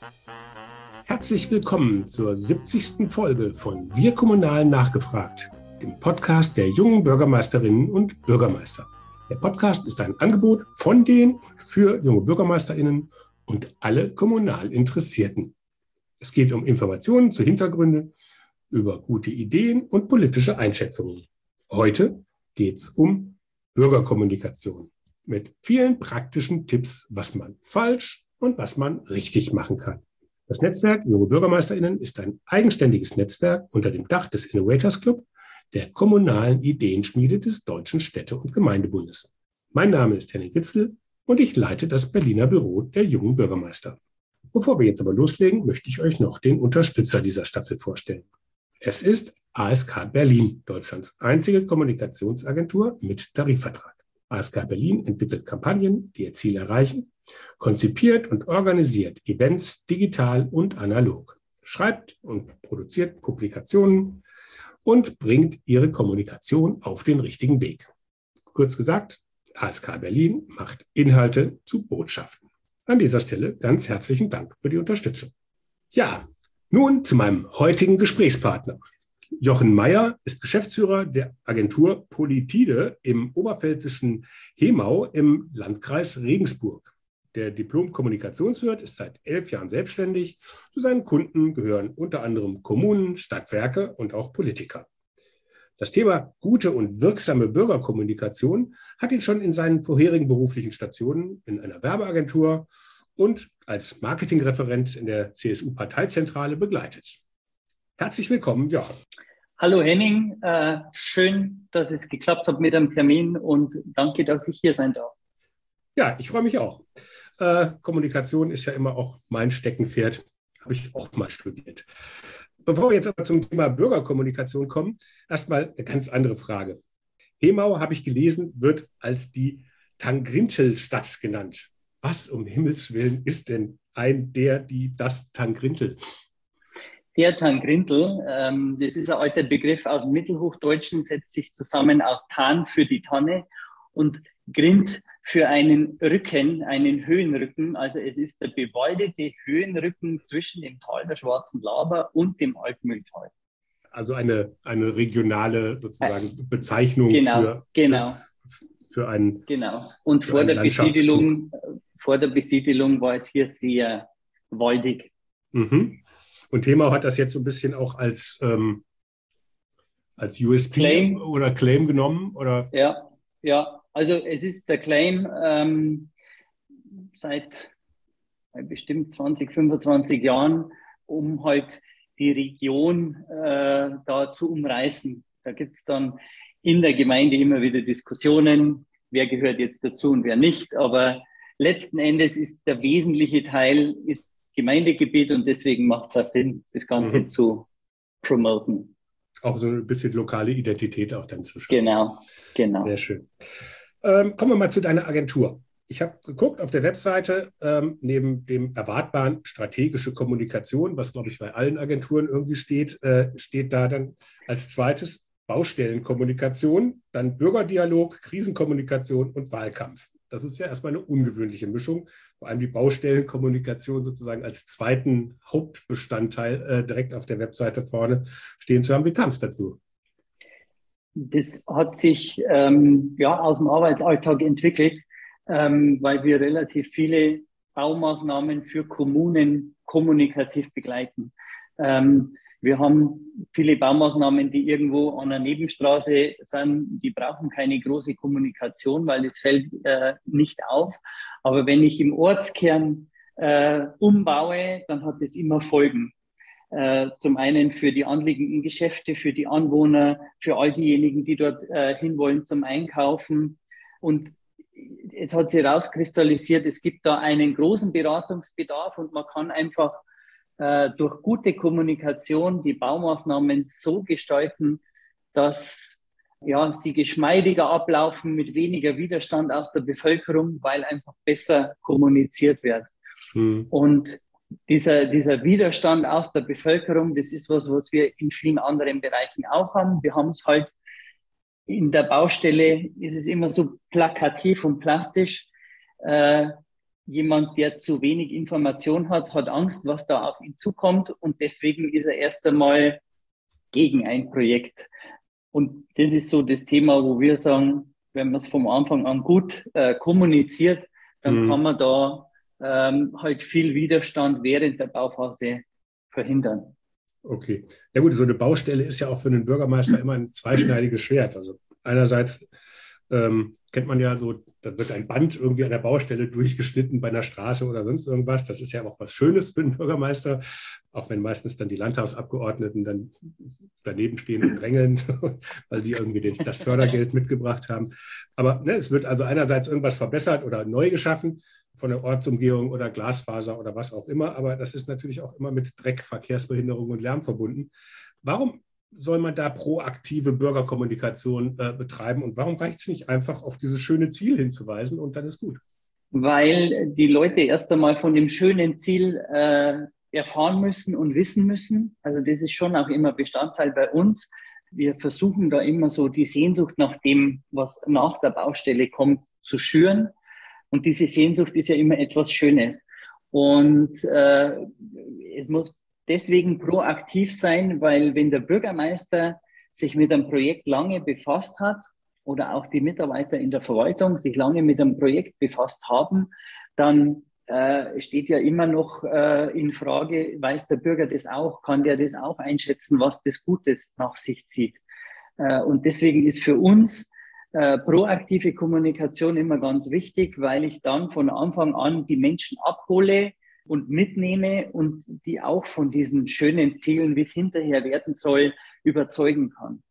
Herzlich willkommen zur 70. Folge von Wir Kommunal nachgefragt, dem Podcast der jungen Bürgermeisterinnen und Bürgermeister. Der Podcast ist ein Angebot von den und für junge BürgermeisterInnen und alle kommunal Interessierten. Es geht um Informationen zu Hintergründen, über gute Ideen und politische Einschätzungen. Heute geht es um Bürgerkommunikation mit vielen praktischen Tipps, was man falsch und was man richtig machen kann. Das Netzwerk Junge BürgermeisterInnen ist ein eigenständiges Netzwerk unter dem Dach des Innovators Club, der kommunalen Ideenschmiede des Deutschen Städte- und Gemeindebundes. Mein Name ist Henning Witzel und ich leite das Berliner Büro der jungen Bürgermeister. Bevor wir jetzt aber loslegen, möchte ich euch noch den Unterstützer dieser Staffel vorstellen. Es ist ASK Berlin, Deutschlands einzige Kommunikationsagentur mit Tarifvertrag. ASK Berlin entwickelt Kampagnen, die ihr Ziel erreichen, konzipiert und organisiert Events digital und analog, schreibt und produziert Publikationen und bringt ihre Kommunikation auf den richtigen Weg. Kurz gesagt, ASK Berlin macht Inhalte zu Botschaften. An dieser Stelle ganz herzlichen Dank für die Unterstützung. Ja, nun zu meinem heutigen Gesprächspartner. Jochen Meyer ist Geschäftsführer der Agentur Politide im oberpfälzischen Hemau im Landkreis Regensburg. Der Diplom-Kommunikationswirt ist seit 11 Jahren selbstständig. Zu seinen Kunden gehören unter anderem Kommunen, Stadtwerke und auch Politiker. Das Thema gute und wirksame Bürgerkommunikation hat ihn schon in seinen vorherigen beruflichen Stationen in einer Werbeagentur und als Marketingreferent in der CSU-Parteizentrale begleitet. Herzlich willkommen, Jochen. Hallo Henning, schön, dass es geklappt hat mit dem Termin und danke, dass ich hier sein darf. Ja, ich freue mich auch. Kommunikation ist ja immer auch mein Steckenpferd, habe ich auch mal studiert. Bevor wir jetzt aber zum Thema Bürgerkommunikation kommen, erstmal eine ganz andere Frage. Hemau, habe ich gelesen, wird als die Tangrintel-Stadt genannt. Was um Himmels Willen ist denn das Tangrintel? Der Tangrintel, das ist ein alter Begriff aus dem Mittelhochdeutschen, setzt sich zusammen aus Tan für die Tanne und Grind für einen Rücken, einen Höhenrücken. Also es ist der bewaldete Höhenrücken zwischen dem Tal der Schwarzen Laber und dem Altmühltal. Also eine regionale sozusagen Bezeichnung genau. Für einen Genau. Und vor der Besiedelung war es hier sehr waldig. Mhm. Und Hemau hat das jetzt so ein bisschen auch als USP Claim. Oder Claim genommen? Oder? Ja. Also es ist der Claim seit bestimmt 20, 25 Jahren, um halt die Region da zu umreißen. Da gibt es dann in der Gemeinde immer wieder Diskussionen, wer gehört jetzt dazu und wer nicht. Aber letzten Endes ist der wesentliche Teil ist Gemeindegebiet und deswegen macht es auch Sinn, das Ganze zu promoten. Auch so ein bisschen lokale Identität auch dann zu schaffen. Genau. Sehr schön. Kommen wir mal zu deiner Agentur. Ich habe geguckt auf der Webseite, neben dem erwartbaren strategische Kommunikation, was, glaube ich, bei allen Agenturen irgendwie steht da dann als zweites Baustellenkommunikation, dann Bürgerdialog, Krisenkommunikation und Wahlkampf. Das ist ja erstmal eine ungewöhnliche Mischung, vor allem die Baustellenkommunikation sozusagen als zweiten Hauptbestandteil direkt auf der Webseite vorne stehen zu haben. Wie kam es dazu? Das hat sich aus dem Arbeitsalltag entwickelt, weil wir relativ viele Baumaßnahmen für Kommunen kommunikativ begleiten. Wir haben viele Baumaßnahmen, die irgendwo an einer Nebenstraße sind, die brauchen keine große Kommunikation, weil es fällt nicht auf. Aber wenn ich im Ortskern umbaue, dann hat es immer Folgen. Zum einen für die anliegenden Geschäfte, für die Anwohner, für all diejenigen, die dort hinwollen zum Einkaufen. Und es hat sich herauskristallisiert, es gibt da einen großen Beratungsbedarf und man kann einfach durch gute Kommunikation die Baumaßnahmen so gestalten, dass sie geschmeidiger ablaufen mit weniger Widerstand aus der Bevölkerung, weil einfach besser kommuniziert wird. Und dieser Widerstand aus der Bevölkerung, das ist was wir in vielen anderen Bereichen auch haben. Wir haben es halt in der Baustelle, ist es immer so plakativ und plastisch. jemand, der zu wenig Information hat, hat Angst, was da auf ihn zukommt und deswegen ist er erst einmal gegen ein Projekt. Und das ist so das Thema, wo wir sagen, wenn man es vom Anfang an gut kommuniziert, dann kann man da halt viel Widerstand während der Bauphase verhindern. Okay. Ja gut, so eine Baustelle ist ja auch für einen Bürgermeister immer ein zweischneidiges Schwert. Also einerseits kennt man ja so, da wird ein Band irgendwie an der Baustelle durchgeschnitten bei einer Straße oder sonst irgendwas. Das ist ja auch was Schönes für einen Bürgermeister, auch wenn meistens dann die Landtagsabgeordneten dann daneben stehen und drängeln, weil die irgendwie das Fördergeld mitgebracht haben. Aber ne, es wird also einerseits irgendwas verbessert oder neu geschaffen von der Ortsumgehung oder Glasfaser oder was auch immer. Aber das ist natürlich auch immer mit Dreck, Verkehrsbehinderung und Lärm verbunden. Warum soll man da proaktive Bürgerkommunikation betreiben? Und warum reicht es nicht einfach, auf dieses schöne Ziel hinzuweisen und dann ist gut? Weil die Leute erst einmal von dem schönen Ziel erfahren müssen und wissen müssen. Also das ist schon auch immer Bestandteil bei uns. Wir versuchen da immer so die Sehnsucht nach dem, was nach der Baustelle kommt, zu schüren. Und diese Sehnsucht ist ja immer etwas Schönes. Und es muss deswegen proaktiv sein, weil wenn der Bürgermeister sich mit einem Projekt lange befasst hat oder auch die Mitarbeiter in der Verwaltung sich lange mit einem Projekt befasst haben, dann steht ja immer noch in Frage, weiß der Bürger das auch, kann der das auch einschätzen, was das Gutes nach sich zieht. Und deswegen ist für uns proaktive Kommunikation immer ganz wichtig, weil ich dann von Anfang an die Menschen abhole und mitnehme und die auch von diesen schönen Zielen, wie es hinterher werden soll, überzeugen kann.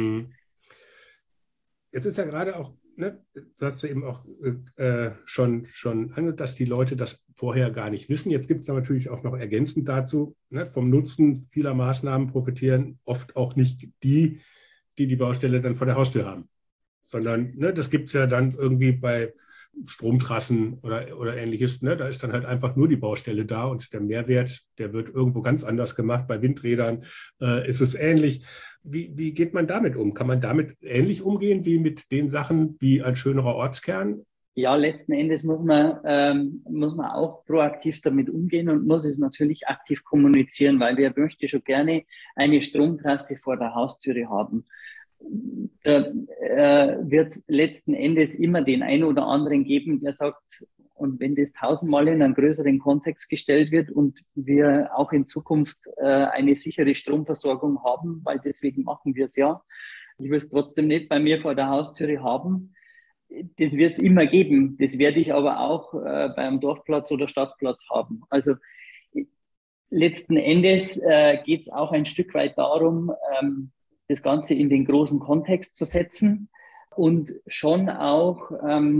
Jetzt ist ja gerade auch, ne, du hast ja eben auch schon angehört, dass die Leute das vorher gar nicht wissen. Jetzt gibt es ja natürlich auch noch ergänzend dazu, ne, vom Nutzen vieler Maßnahmen profitieren oft auch nicht die Baustelle dann vor der Haustür haben, sondern ne, das gibt es ja dann irgendwie bei Stromtrassen oder Ähnliches. Ne? Da ist dann halt einfach nur die Baustelle da und der Mehrwert, der wird irgendwo ganz anders gemacht. Bei Windrädern ist es ähnlich. Wie geht man damit um? Kann man damit ähnlich umgehen wie mit den Sachen wie ein schönerer Ortskern? Ja, letzten Endes muss man auch proaktiv damit umgehen und muss es natürlich aktiv kommunizieren, weil wir möchten schon gerne eine Stromtrasse vor der Haustüre haben. Da wird es letzten Endes immer den einen oder anderen geben, der sagt, und wenn das 1000-mal in einen größeren Kontext gestellt wird und wir auch in Zukunft eine sichere Stromversorgung haben, weil deswegen machen wir es ja, ich will es trotzdem nicht bei mir vor der Haustüre haben. Das wird es immer geben. Das werde ich aber auch beim Dorfplatz oder Stadtplatz haben. Also letzten Endes geht es auch ein Stück weit darum, das Ganze in den großen Kontext zu setzen und schon auch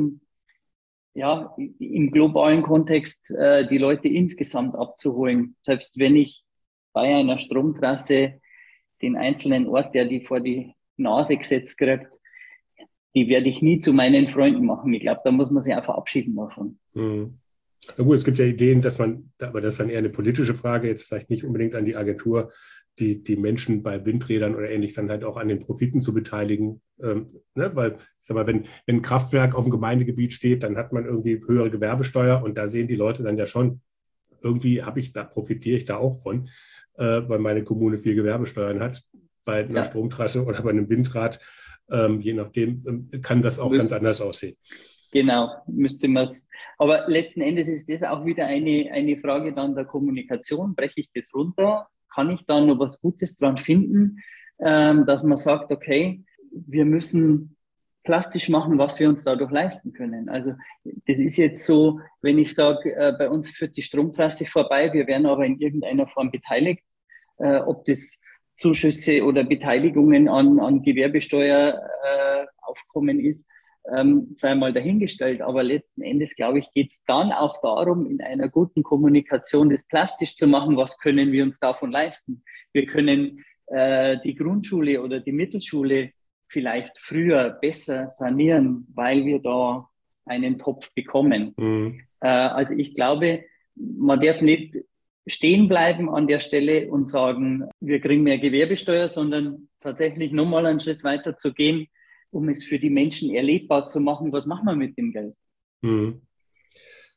im globalen Kontext die Leute insgesamt abzuholen. Selbst wenn ich bei einer Stromtrasse den einzelnen Ort, der die vor die Nase gesetzt kriegt, die werde ich nie zu meinen Freunden machen. Ich glaube, da muss man sich auch verabschieden davon. Na gut, es gibt ja Ideen, aber das ist dann eher eine politische Frage, jetzt vielleicht nicht unbedingt an die Agentur, die Menschen bei Windrädern oder ähnlich dann halt auch an den Profiten zu beteiligen. Ne? Weil, ich sag mal, wenn ein Kraftwerk auf dem Gemeindegebiet steht, dann hat man irgendwie höhere Gewerbesteuer und da sehen die Leute dann ja schon, irgendwie profitiere ich da auch von, weil meine Kommune viel Gewerbesteuern hat. Bei einer Stromtrasse oder bei einem Windrad, je nachdem, kann das auch ganz anders aussehen. Genau, müsste man es. Aber letzten Endes ist das auch wieder eine Frage dann der Kommunikation. Breche ich das runter? Kann ich da noch was Gutes dran finden, dass man sagt, okay, wir müssen plastisch machen, was wir uns dadurch leisten können. Also das ist jetzt so, wenn ich sage, bei uns führt die Stromtrasse vorbei, wir werden aber in irgendeiner Form beteiligt, ob das Zuschüsse oder Beteiligungen an Gewerbesteueraufkommen ist, sei mal dahingestellt. Aber letzten Endes, glaube ich, geht es dann auch darum, in einer guten Kommunikation das plastisch zu machen. Was können wir uns davon leisten? Wir können die Grundschule oder die Mittelschule vielleicht früher besser sanieren, weil wir da einen Topf bekommen. Also ich glaube, man darf nicht stehen bleiben an der Stelle und sagen, wir kriegen mehr Gewerbesteuer, sondern tatsächlich nochmal einen Schritt weiter zu gehen, um es für die Menschen erlebbar zu machen. Was machen wir mit dem Geld?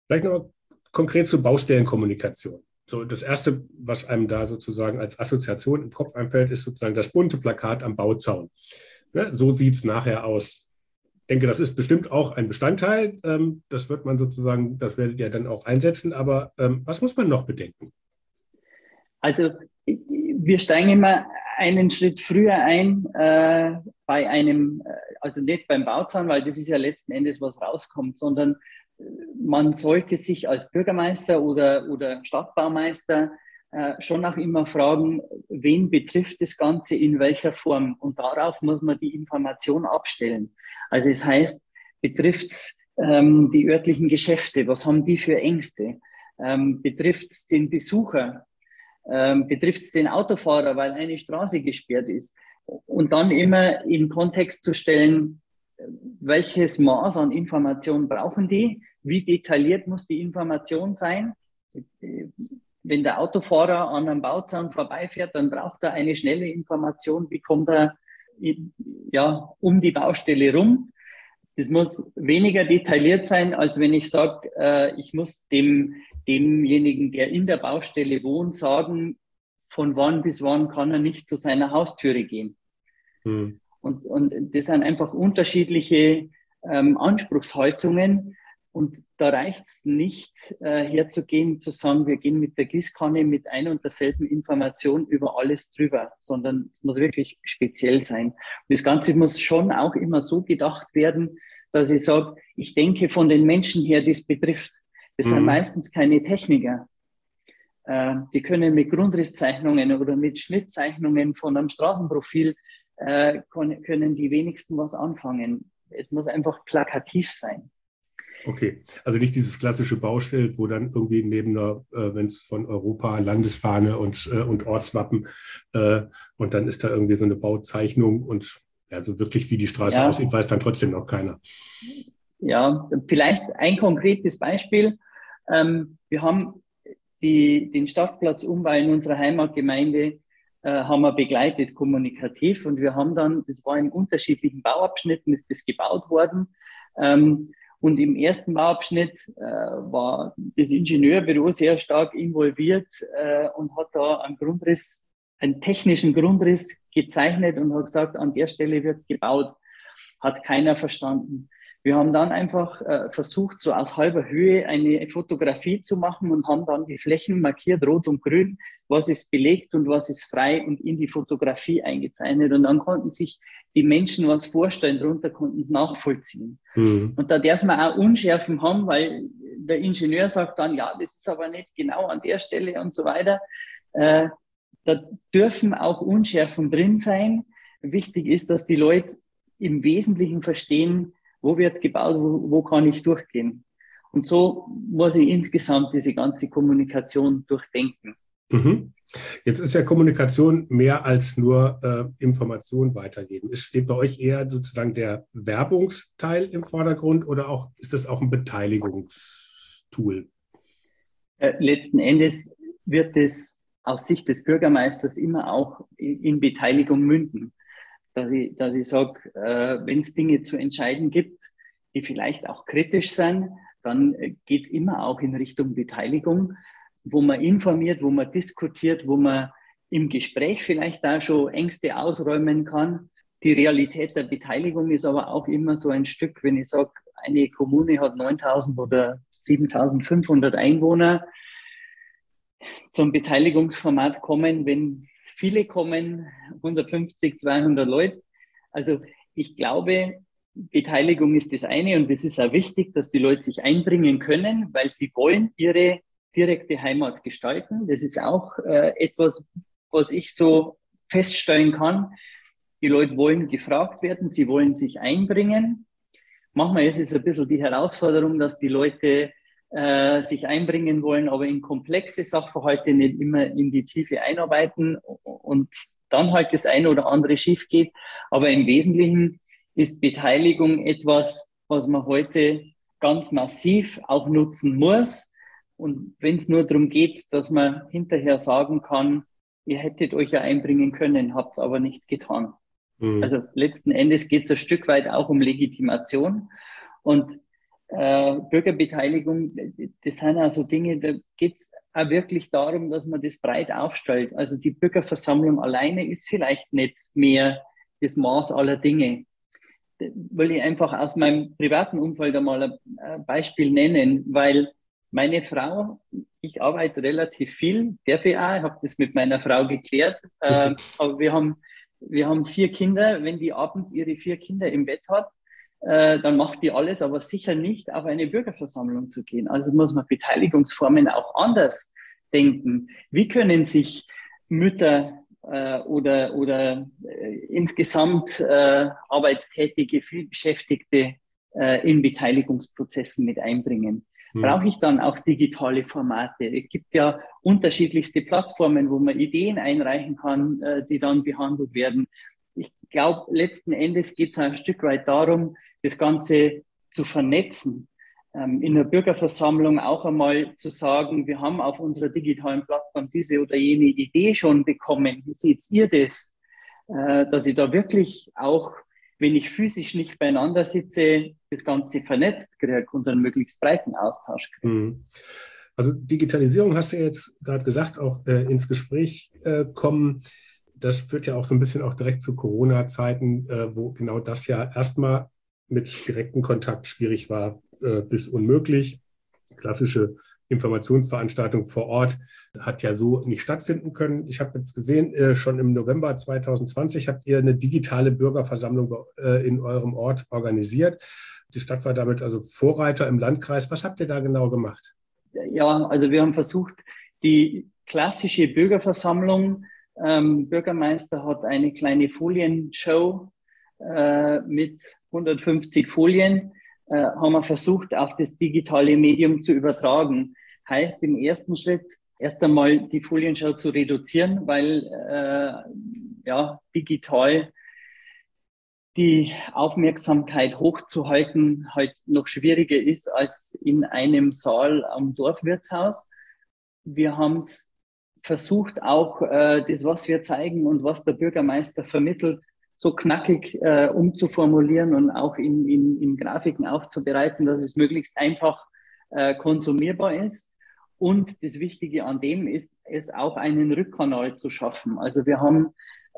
Vielleicht noch konkret zur Baustellenkommunikation. So, das Erste, was einem da sozusagen als Assoziation im Kopf einfällt, ist sozusagen das bunte Plakat am Bauzaun. Ne, so sieht es nachher aus. Ich denke, das ist bestimmt auch ein Bestandteil. Das wird man sozusagen, das werdet ihr dann auch einsetzen. Aber was muss man noch bedenken? Also wir steigen immer einen Schritt früher ein bei einem, also nicht beim Bauzaun, weil das ist ja letzten Endes, was rauskommt, sondern man sollte sich als Bürgermeister oder Stadtbaumeister schon auch immer fragen, wen betrifft das Ganze in welcher Form? Und darauf muss man die Information abstellen. Also es heißt, betrifft es die örtlichen Geschäfte? Was haben die für Ängste? Betrifft es den Besucher? Betrifft es den Autofahrer, weil eine Straße gesperrt ist? Und dann immer in Kontext zu stellen, welches Maß an Information brauchen die? Wie detailliert muss die Information sein? Wenn der Autofahrer an einem Bauzaun vorbeifährt, dann braucht er eine schnelle Information. Wie kommt er um die Baustelle rum? Das muss weniger detailliert sein, als wenn ich sage, ich muss demjenigen, der in der Baustelle wohnt, sagen, von wann bis wann kann er nicht zu seiner Haustüre gehen. Mhm. Und das sind einfach unterschiedliche Anspruchshaltungen. Und da reicht es nicht, herzugehen, zu sagen, wir gehen mit der Gießkanne mit ein und derselben Information über alles drüber, sondern es muss wirklich speziell sein. Und das Ganze muss schon auch immer so gedacht werden, dass ich sage, ich denke von den Menschen her, die es betrifft. Das sind meistens keine Techniker. Die können mit Grundrisszeichnungen oder mit Schnittzeichnungen von einem Straßenprofil können die wenigsten was anfangen. Es muss einfach plakativ sein. Okay, also nicht dieses klassische Bauschild, wo dann irgendwie neben einer, wenn es von Europa, Landesfahne und Ortswappen und dann ist da irgendwie so eine Bauzeichnung und also wirklich wie die Straße aussieht, weiß dann trotzdem noch keiner. Ja, vielleicht ein konkretes Beispiel. Wir haben den Stadtplatzumbau in unserer Heimatgemeinde haben wir begleitet kommunikativ und wir haben dann, das war in unterschiedlichen Bauabschnitten, ist das gebaut worden. Und im ersten Bauabschnitt war das Ingenieurbüro sehr stark involviert und hat da einen technischen Grundriss gezeichnet und hat gesagt, an der Stelle wird gebaut. Hat keiner verstanden. Wir haben dann einfach versucht, so aus halber Höhe eine Fotografie zu machen und haben dann die Flächen markiert, rot und grün, was ist belegt und was ist frei und in die Fotografie eingezeichnet. Und dann konnten sich die Menschen was vorstellen, darunter konnten es nachvollziehen. Mhm. Und da darf man auch Unschärfen haben, weil der Ingenieur sagt dann, ja, das ist aber nicht genau an der Stelle und so weiter. Da dürfen auch Unschärfen drin sein. Wichtig ist, dass die Leute im Wesentlichen verstehen, wo wird gebaut, wo kann ich durchgehen. Und so muss ich insgesamt diese ganze Kommunikation durchdenken. Mhm. Jetzt ist ja Kommunikation mehr als nur Information weitergeben. Steht bei euch eher sozusagen der Werbungsteil im Vordergrund oder ist das auch ein Beteiligungstool? Letzten Endes wird es aus Sicht des Bürgermeisters immer auch in Beteiligung münden. Dass ich sage, wenn es Dinge zu entscheiden gibt, die vielleicht auch kritisch sind, dann geht es immer auch in Richtung Beteiligung, wo man informiert, wo man diskutiert, wo man im Gespräch vielleicht auch schon Ängste ausräumen kann. Die Realität der Beteiligung ist aber auch immer so ein Stück, wenn ich sage, eine Kommune hat 9.000 oder 7.500 Einwohner, zum Beteiligungsformat kommen, wenn viele kommen, 150, 200 Leute. Also ich glaube, Beteiligung ist das eine und es ist auch wichtig, dass die Leute sich einbringen können, weil sie wollen ihre direkte Heimat gestalten. Das ist auch etwas, was ich so feststellen kann. Die Leute wollen gefragt werden, sie wollen sich einbringen. Manchmal ist es ein bisschen die Herausforderung, dass die Leute sich einbringen wollen, aber in komplexe Sachverhalte nicht immer in die Tiefe einarbeiten und dann halt das eine oder andere schief geht. Aber im Wesentlichen ist Beteiligung etwas, was man heute ganz massiv auch nutzen muss. Und wenn es nur darum geht, dass man hinterher sagen kann, ihr hättet euch ja einbringen können, habt es aber nicht getan. Mhm. Also letzten Endes geht es ein Stück weit auch um Legitimation. Und Bürgerbeteiligung, das sind also Dinge, da geht es auch wirklich darum, dass man das breit aufstellt. Also die Bürgerversammlung alleine ist vielleicht nicht mehr das Maß aller Dinge. Da will ich einfach aus meinem privaten Umfeld einmal ein Beispiel nennen, weil meine Frau, ich arbeite relativ viel, darf ich auch, ich habe das mit meiner Frau geklärt, aber wir haben 4 Kinder. Wenn die abends ihre 4 Kinder im Bett hat, dann macht die alles, aber sicher nicht auf eine Bürgerversammlung zu gehen. Also muss man Beteiligungsformen auch anders denken. Wie können sich Mütter oder insgesamt arbeitstätige, vielbeschäftigte in Beteiligungsprozessen mit einbringen? Brauche ich dann auch digitale Formate? Es gibt ja unterschiedlichste Plattformen, wo man Ideen einreichen kann, die dann behandelt werden. Ich glaube, letzten Endes geht es ein Stück weit darum, das Ganze zu vernetzen. In der Bürgerversammlung auch einmal zu sagen, wir haben auf unserer digitalen Plattform diese oder jene Idee schon bekommen. Wie seht ihr das? Dass ich da wirklich auch, wenn ich physisch nicht beieinander sitze, das Ganze vernetzt kriege und einen möglichst breiten Austausch kriege. Also Digitalisierung, hast du ja jetzt gerade gesagt, auch ins Gespräch kommen. Das führt ja auch so ein bisschen auch direkt zu Corona-Zeiten, wo genau das ja erstmal mit direktem Kontakt schwierig war, bis unmöglich. Klassische Informationsveranstaltung vor Ort hat ja so nicht stattfinden können. Ich habe jetzt gesehen, schon im November 2020 habt ihr eine digitale Bürgerversammlung in eurem Ort organisiert. Die Stadt war damit also Vorreiter im Landkreis. Was habt ihr da genau gemacht? Ja, also wir haben versucht, die klassische Bürgerversammlung, Bürgermeister hat eine kleine Folienshow mit 150 Folien, haben wir versucht, auf das digitale Medium zu übertragen. Heißt im ersten Schritt erst einmal die Folienshow zu reduzieren, weil digital die Aufmerksamkeit hochzuhalten halt noch schwieriger ist als in einem Saal am Dorfwirtshaus. Wir haben es versucht, auch das, was wir zeigen und was der Bürgermeister vermittelt, so knackig umzuformulieren und auch in Grafiken aufzubereiten, dass es möglichst einfach konsumierbar ist. Und das Wichtige an dem ist, es auch einen Rückkanal zu schaffen. Also wir haben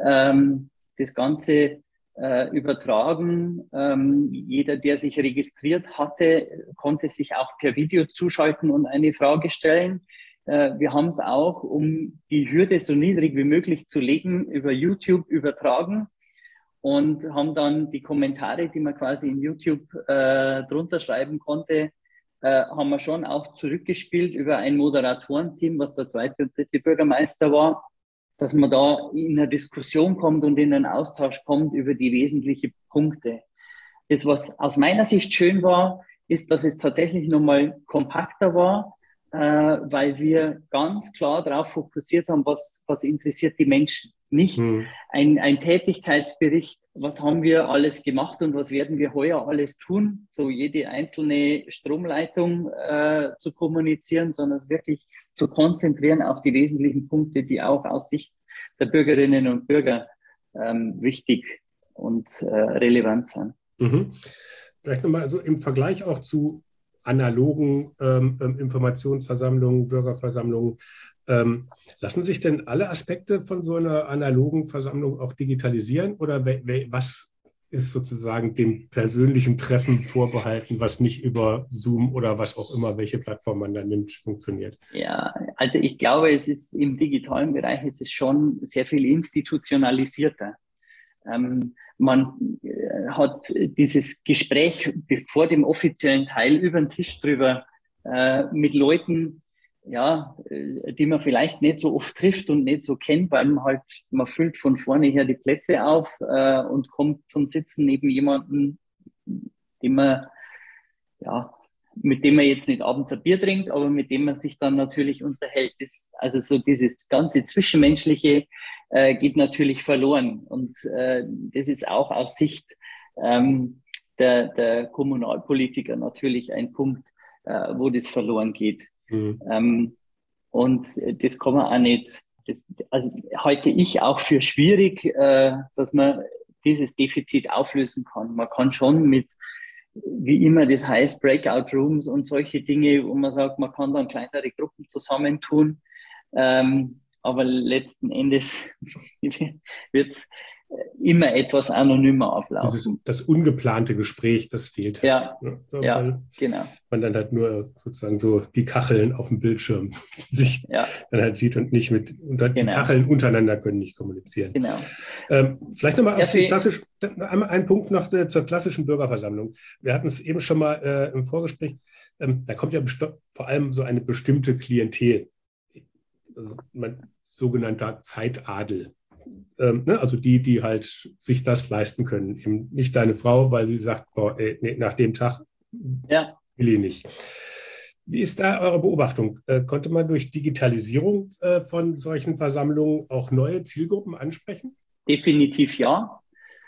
das Ganze übertragen. Jeder, der sich registriert hatte, konnte sich auch per Video zuschalten und eine Frage stellen. Wir haben es auch, um die Hürde so niedrig wie möglich zu legen, über YouTube übertragen und haben dann die Kommentare, die man quasi in YouTube drunter schreiben konnte, haben wir schon auch zurückgespielt über ein Moderatorenteam, was der 2. und 3. Bürgermeister war, dass man da in eine Diskussion kommt und in einen Austausch kommt über die wesentlichen Punkte. Das, was aus meiner Sicht schön war, ist, dass es tatsächlich nochmal kompakter war, weil wir ganz klar darauf fokussiert haben, was interessiert die Menschen. Nicht ein Tätigkeitsbericht, was haben wir alles gemacht und was werden wir heuer alles tun, so jede einzelne Stromleitung zu kommunizieren, sondern es wirklich zu konzentrieren auf die wesentlichen Punkte, die auch aus Sicht der Bürgerinnen und Bürger wichtig und relevant sind. Vielleicht nochmal also im Vergleich auch zu analogen Informationsversammlungen, Bürgerversammlungen. Lassen sich denn alle Aspekte von so einer analogen Versammlung auch digitalisieren oder was ist sozusagen dem persönlichen Treffen vorbehalten, was nicht über Zoom oder was auch immer, welche Plattform man da nimmt, funktioniert? Ja, also ich glaube, es ist im digitalen Bereich ist es schon sehr viel institutionalisierter. Man hat dieses Gespräch vor dem offiziellen Teil über den Tisch drüber mit Leuten, ja, die man vielleicht nicht so oft trifft und nicht so kennt, weil man füllt von vorne her die Plätze auf und kommt zum Sitzen neben jemandem, mit dem man jetzt nicht abends ein Bier trinkt, aber mit dem man sich dann natürlich unterhält. Also so dieses ganze Zwischenmenschliche geht natürlich verloren. Und das ist auch aus Sicht der Kommunalpolitiker natürlich ein Punkt, wo das verloren geht. Und das kann man auch nicht, also halte ich auch für schwierig, dass man dieses Defizit auflösen kann. Man kann schon mit wie immer das heißt, Breakout Rooms und solche Dinge, wo man sagt, man kann dann kleinere Gruppen zusammentun. Aber letzten Endes wird es immer etwas anonymer ablaufen. Das ungeplante Gespräch, das fehlt halt. Ja, Ne? ja, genau. Man dann halt nur sozusagen so die Kacheln auf dem Bildschirm sich dann halt sieht und nicht die Kacheln untereinander können nicht kommunizieren. Genau. Vielleicht nochmal auf einmal ein Punkt noch zur klassischen Bürgerversammlung. Wir hatten es eben schon mal im Vorgespräch. Da kommt ja vor allem so eine bestimmte Klientel. Also sogenannter Zeitadel. Also die halt sich das leisten können. Eben nicht deine Frau, weil sie sagt, boah, nach dem Tag will ich nicht. Wie ist da eure Beobachtung? Konnte man durch Digitalisierung von solchen Versammlungen auch neue Zielgruppen ansprechen? Definitiv ja,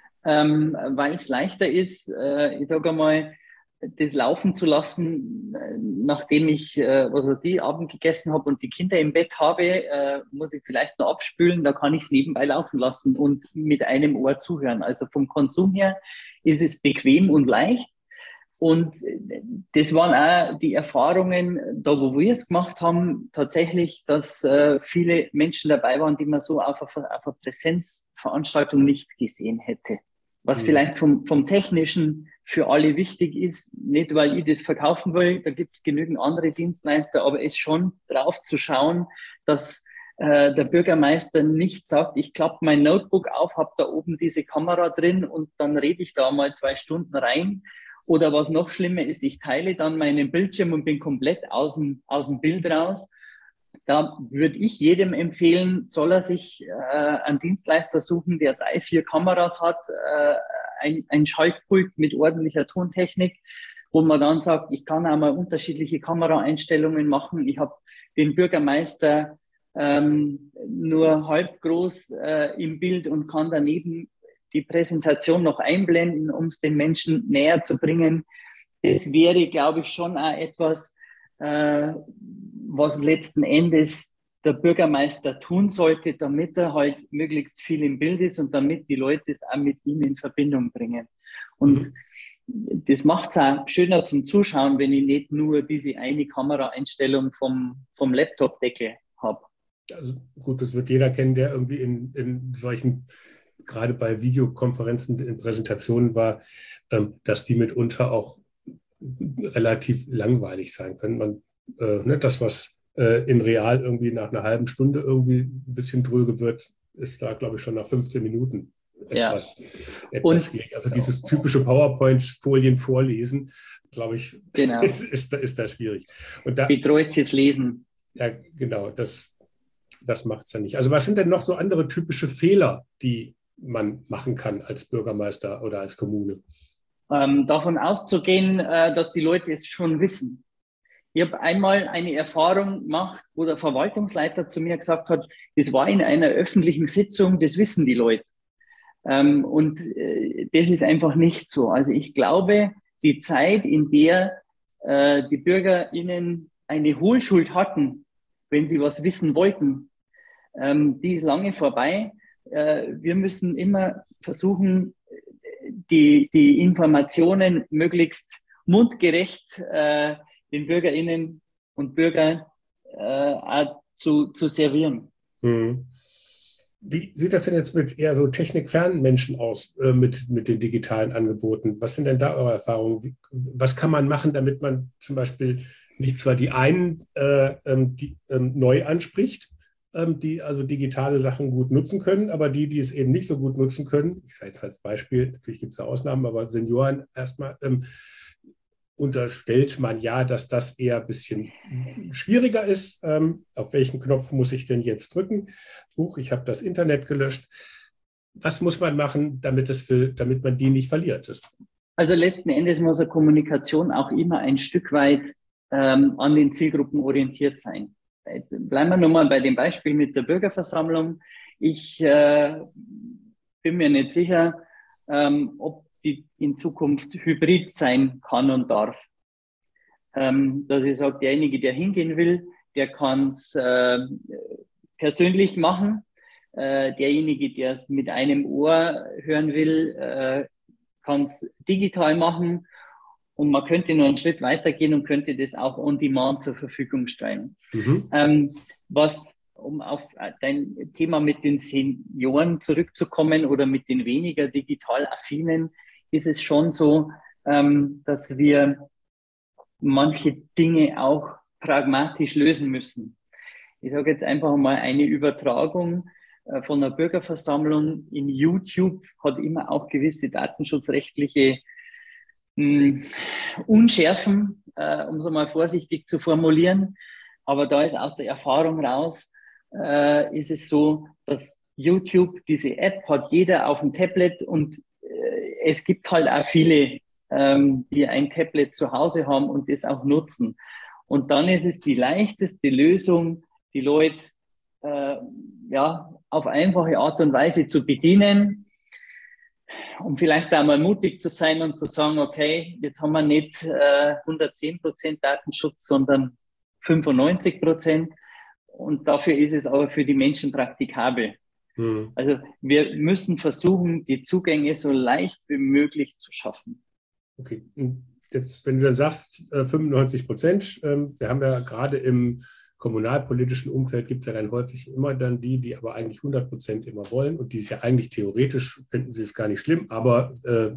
weil es leichter ist, ich sage mal, das laufen zu lassen, nachdem ich, Abend gegessen habe und die Kinder im Bett habe, muss ich vielleicht noch abspülen, da kann ich es nebenbei laufen lassen und mit einem Ohr zuhören. Also vom Konsum her ist es bequem und leicht. Und das waren auch die Erfahrungen, da wo wir es gemacht haben, tatsächlich, dass viele Menschen dabei waren, die man so auf einer Präsenzveranstaltung nicht gesehen hätte. Was vielleicht vom Technischen für alle wichtig ist, nicht weil ich das verkaufen will, da gibt es genügend andere Dienstleister, aber es schon drauf zu schauen, dass der Bürgermeister nicht sagt, ich klappe mein Notebook auf, habe da oben diese Kamera drin und dann rede ich da mal 2 Stunden rein. Oder was noch schlimmer ist, ich teile dann meinen Bildschirm und bin komplett aus dem Bild raus. Da würde ich jedem empfehlen, soll er sich einen Dienstleister suchen, der 3, 4 Kameras hat, ein Schaltpult mit ordentlicher Tontechnik, wo man dann sagt, ich kann auch mal unterschiedliche Kameraeinstellungen machen. Ich habe den Bürgermeister nur halb groß im Bild und kann daneben die Präsentation noch einblenden, um es den Menschen näher zu bringen. Das wäre, glaube ich, schon auch etwas, was letzten Endes der Bürgermeister tun sollte, damit er halt möglichst viel im Bild ist und damit die Leute es auch mit ihm in Verbindung bringen. Und das macht es auch schöner zum Zuschauen, wenn ich nicht nur diese eine Kameraeinstellung vom Laptop-Deckel habe. Also gut, das wird jeder kennen, der irgendwie in solchen, gerade bei Videokonferenzen in Präsentationen war, dass die mitunter auch relativ langweilig sein können. Das, was in real irgendwie nach einer halben Stunde irgendwie ein bisschen dröge wird, ist da, glaube ich, schon nach 15 Minuten etwas schwierig. Also dieses typische PowerPoint-Folien vorlesen, glaube ich, ist da schwierig. Und da, betreutes Lesen. Ja, genau, das macht es ja nicht. Also was sind denn noch so andere typische Fehler, die man machen kann als Bürgermeister oder als Kommune? Davon auszugehen, dass die Leute es schon wissen. Ich habe einmal eine Erfahrung gemacht, wo der Verwaltungsleiter zu mir gesagt hat, das war in einer öffentlichen Sitzung, das wissen die Leute. Und das ist einfach nicht so. Also ich glaube, die Zeit, in der die BürgerInnen eine Hohlschuld hatten, wenn sie was wissen wollten, die ist lange vorbei. Wir müssen immer versuchen, die Informationen möglichst mundgerecht den BürgerInnen und Bürgern zu servieren. Wie sieht das denn jetzt mit eher so technikfernen Menschen aus, mit den digitalen Angeboten? Was sind denn da eure Erfahrungen? Was kann man machen, damit man zum Beispiel nicht zwar die einen neu anspricht, die also digitale Sachen gut nutzen können, aber die es eben nicht so gut nutzen können, ich sage jetzt als Beispiel, natürlich gibt es da Ausnahmen, aber Senioren erstmal, unterstellt man ja, dass das eher ein bisschen schwieriger ist. Auf welchen Knopf muss ich denn jetzt drücken? Ich habe das Internet gelöscht. Was muss man machen, damit man die nicht verliert? Also letzten Endes muss eine Kommunikation auch immer ein Stück weit an den Zielgruppen orientiert sein. Bleiben wir nochmal bei dem Beispiel mit der Bürgerversammlung. Ich bin mir nicht sicher, ob die in Zukunft hybrid sein kann und darf. Dass ich sage, derjenige, der hingehen will, der kann es persönlich machen. Derjenige, der es mit einem Ohr hören will, kann es digital machen. Und man könnte noch einen Schritt weitergehen und könnte das auch on demand zur Verfügung stellen. Um auf dein Thema mit den Senioren zurückzukommen oder mit den weniger digital affinen, ist es schon so, dass wir manche Dinge auch pragmatisch lösen müssen. Ich sage jetzt einfach mal, eine Übertragung von einer Bürgerversammlung in YouTube hat immer auch gewisse datenschutzrechtliche Unschärfen, um es mal vorsichtig zu formulieren. Aber da ist aus der Erfahrung raus, ist es so, dass YouTube, diese App hat jeder auf dem Tablet und es gibt halt auch viele, die ein Tablet zu Hause haben und das auch nutzen. Und dann ist es die leichteste Lösung, die Leute auf einfache Art und Weise zu bedienen, um vielleicht auch mal mutig zu sein und zu sagen, okay, jetzt haben wir nicht 110% Datenschutz, sondern 95%. Und dafür ist es aber für die Menschen praktikabel. Also wir müssen versuchen, die Zugänge so leicht wie möglich zu schaffen. Okay, jetzt, wenn du dann sagst, 95%, wir haben ja gerade im kommunalpolitischen Umfeld gibt es ja dann häufig immer dann die aber eigentlich 100% immer wollen und die es ja eigentlich theoretisch finden sie es gar nicht schlimm, aber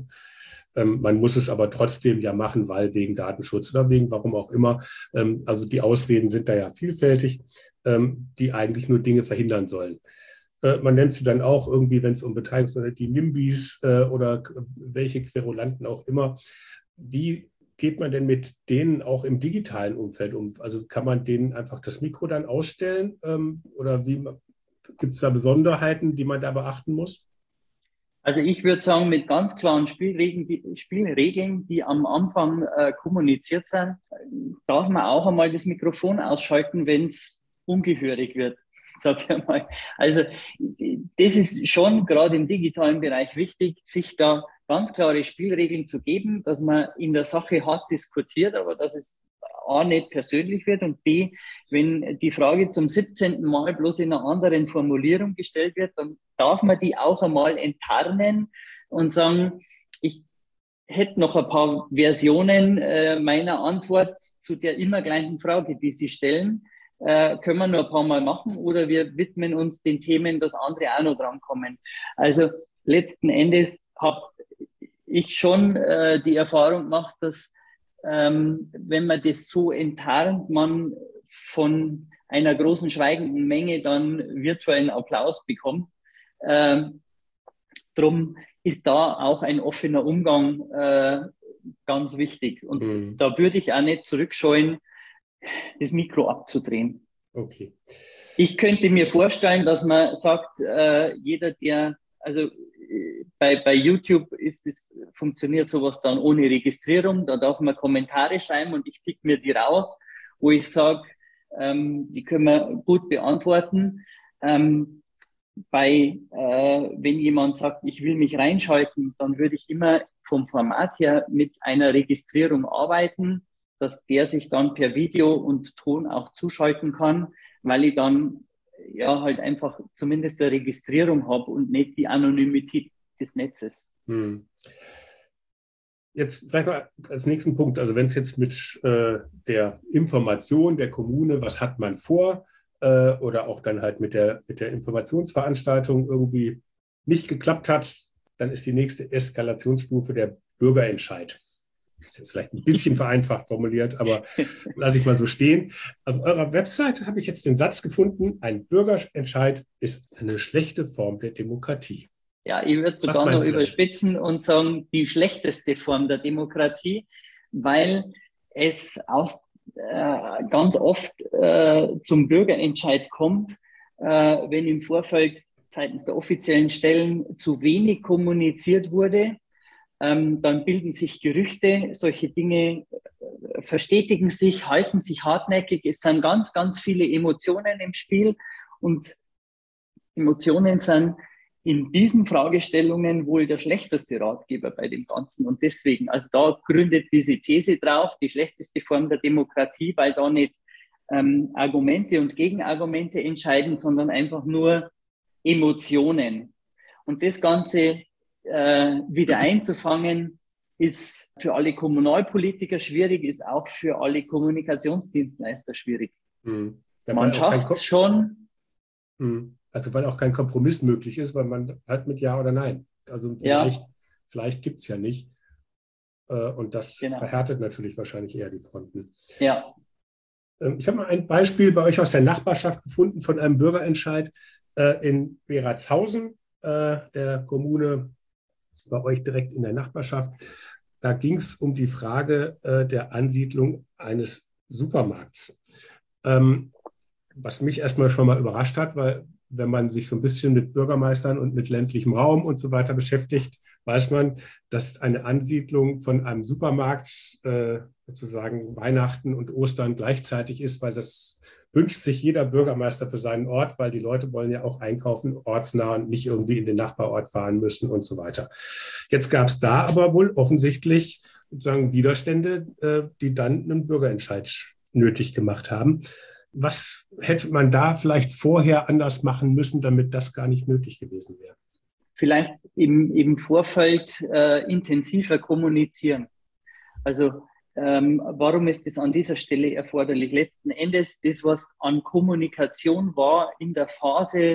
man muss es aber trotzdem ja machen, weil wegen Datenschutz oder wegen warum auch immer. Also die Ausreden sind da ja vielfältig, die eigentlich nur Dinge verhindern sollen. Man nennt sie dann auch irgendwie, wenn es um Beteiligungsmodelle, die NIMBYs oder welche Querulanten auch immer. Wie geht man denn mit denen auch im digitalen Umfeld um? Also kann man denen einfach das Mikro dann ausstellen? Oder gibt es da Besonderheiten, die man da beachten muss? Also ich würde sagen, mit ganz klaren Spielregeln, die am Anfang kommuniziert sind, darf man auch einmal das Mikrofon ausschalten, wenn es ungehörig wird, sag ich mal. Also das ist schon gerade im digitalen Bereich wichtig, sich da ganz klare Spielregeln zu geben, dass man in der Sache hart diskutiert, aber dass es A, nicht persönlich wird und B, wenn die Frage zum 17. Mal bloß in einer anderen Formulierung gestellt wird, dann darf man die auch einmal enttarnen und sagen, ich hätte noch ein paar Versionen meiner Antwort zu der immer gleichen Frage, die Sie stellen. Können wir noch ein paar Mal machen oder wir widmen uns den Themen, dass andere auch noch drankommen. Also letzten Endes habe ich schon die Erfahrung gemacht, dass wenn man das so enttarnt, man von einer großen schweigenden Menge dann virtuellen Applaus bekommt. Drum ist da auch ein offener Umgang ganz wichtig. Und da würde ich auch nicht zurückscheuen, das Mikro abzudrehen. Okay. Ich könnte mir vorstellen, dass man sagt, jeder, der, also bei YouTube funktioniert sowas dann ohne Registrierung. Da darf man Kommentare schreiben und ich pick mir die raus, wo ich sage, die können wir gut beantworten. Wenn jemand sagt, ich will mich reinschalten, dann würde ich immer vom Format her mit einer Registrierung arbeiten, dass der sich dann per Video und Ton auch zuschalten kann, weil ich dann ja halt einfach zumindest eine Registrierung habe und nicht die Anonymität des Netzes. Jetzt vielleicht mal als nächsten Punkt, also wenn es jetzt mit der Information der Kommune, was hat man vor, oder auch dann halt mit der Informationsveranstaltung irgendwie nicht geklappt hat, dann ist die nächste Eskalationsstufe der Bürgerentscheid. Das ist jetzt vielleicht ein bisschen vereinfacht formuliert, aber lasse ich mal so stehen. Auf eurer Webseite habe ich jetzt den Satz gefunden, ein Bürgerentscheid ist eine schlechte Form der Demokratie. Ja, ich würde sogar noch überspitzen und sagen, die schlechteste Form der Demokratie, weil es ganz oft zum Bürgerentscheid kommt, wenn im Vorfeld seitens der offiziellen Stellen zu wenig kommuniziert wurde. Dann bilden sich Gerüchte, solche Dinge verstetigen sich, halten sich hartnäckig. Es sind ganz, ganz viele Emotionen im Spiel und Emotionen sind in diesen Fragestellungen wohl der schlechteste Ratgeber bei dem Ganzen. Und deswegen, also da gründet diese These drauf, die schlechteste Form der Demokratie, weil da nicht Argumente und Gegenargumente entscheiden, sondern einfach nur Emotionen. Und das Ganze wieder einzufangen, ist für alle Kommunalpolitiker schwierig, ist auch für alle Kommunikationsdienstleister schwierig. Ja, Man schafft es schon. Also weil auch kein Kompromiss möglich ist, weil man halt mit Ja oder Nein. Also vielleicht gibt es ja nicht. Und das verhärtet natürlich wahrscheinlich eher die Fronten. Ja. Ich habe mal ein Beispiel bei euch aus der Nachbarschaft gefunden von einem Bürgerentscheid in Beratshausen, der Kommune bei euch direkt in der Nachbarschaft. Da ging es um die Frage der Ansiedlung eines Supermarkts. Was mich erstmal schon mal überrascht hat, weil wenn man sich so ein bisschen mit Bürgermeistern und mit ländlichem Raum und so weiter beschäftigt, weiß man, dass eine Ansiedlung von einem Supermarkt sozusagen Weihnachten und Ostern gleichzeitig ist, weil das wünscht sich jeder Bürgermeister für seinen Ort, weil die Leute wollen ja auch einkaufen, ortsnah und nicht irgendwie in den Nachbarort fahren müssen und so weiter. Jetzt gab es da aber wohl offensichtlich sozusagen Widerstände, die dann einen Bürgerentscheid nötig gemacht haben. Was hätte man da vielleicht vorher anders machen müssen, damit das gar nicht nötig gewesen wäre? Vielleicht im Vorfeld intensiver kommunizieren. Also warum ist das an dieser Stelle erforderlich? Letzten Endes, das, was an Kommunikation war in der Phase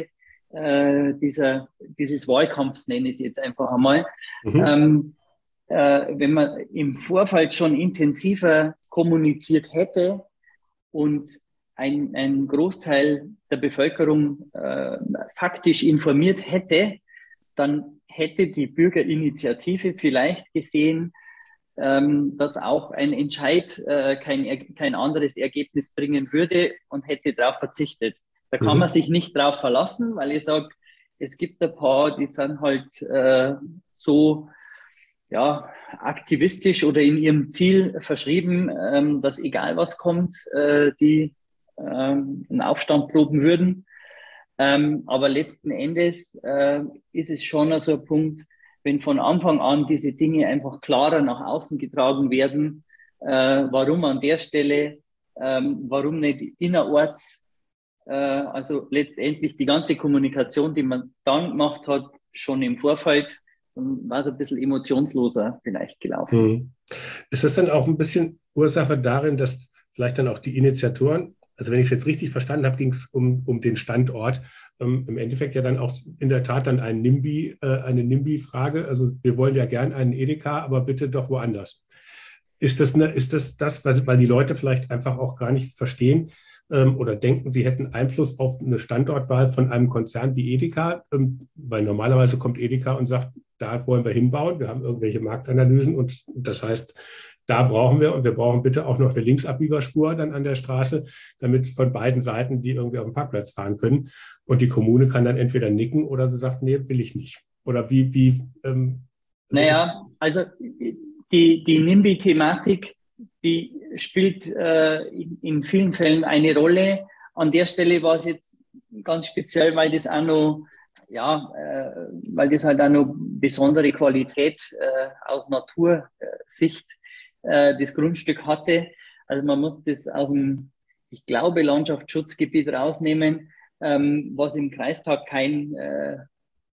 dieses Wahlkampfs, nenne ich es jetzt einfach einmal, wenn man im Vorfeld schon intensiver kommuniziert hätte und ein Großteil der Bevölkerung faktisch informiert hätte, dann hätte die Bürgerinitiative vielleicht gesehen, dass auch ein Entscheid kein anderes Ergebnis bringen würde und hätte darauf verzichtet. Da kann man sich nicht drauf verlassen, weil ich sage, es gibt ein paar, die sind halt so aktivistisch oder in ihrem Ziel verschrieben, dass egal was kommt, die einen Aufstand proben würden. Aber letzten Endes ist es schon so ein Punkt, wenn von Anfang an diese Dinge einfach klarer nach außen getragen werden, warum an der Stelle, warum nicht innerorts, also letztendlich die ganze Kommunikation, die man dann gemacht hat, schon im Vorfeld, dann war es ein bisschen emotionsloser vielleicht gelaufen. Ist das dann auch ein bisschen Ursache darin, dass vielleicht dann auch die Initiatoren, also wenn ich es jetzt richtig verstanden habe, ging es um den Standort, im Endeffekt ja dann auch in der Tat dann eine NIMBY-Frage. Also wir wollen ja gern einen Edeka, aber bitte doch woanders. Ist das, weil die Leute vielleicht einfach auch gar nicht verstehen oder denken, sie hätten Einfluss auf eine Standortwahl von einem Konzern wie Edeka? Weil normalerweise kommt Edeka und sagt, da wollen wir hinbauen, wir haben irgendwelche Marktanalysen und das heißt, da brauchen wir, und wir brauchen bitte auch noch eine Linksabbiegerspur dann an der Straße, damit von beiden Seiten die irgendwie auf den Parkplatz fahren können. Und die Kommune kann dann entweder nicken oder sie sagt, nee, will ich nicht. Oder also die NIMBY-Thematik, die spielt in vielen Fällen eine Rolle. An der Stelle war es jetzt ganz speziell, weil das auch noch, weil das halt auch noch besondere Qualität aus Natursicht das Grundstück hatte. Also man muss das aus dem, ich glaube, Landschaftsschutzgebiet rausnehmen, was im Kreistag keine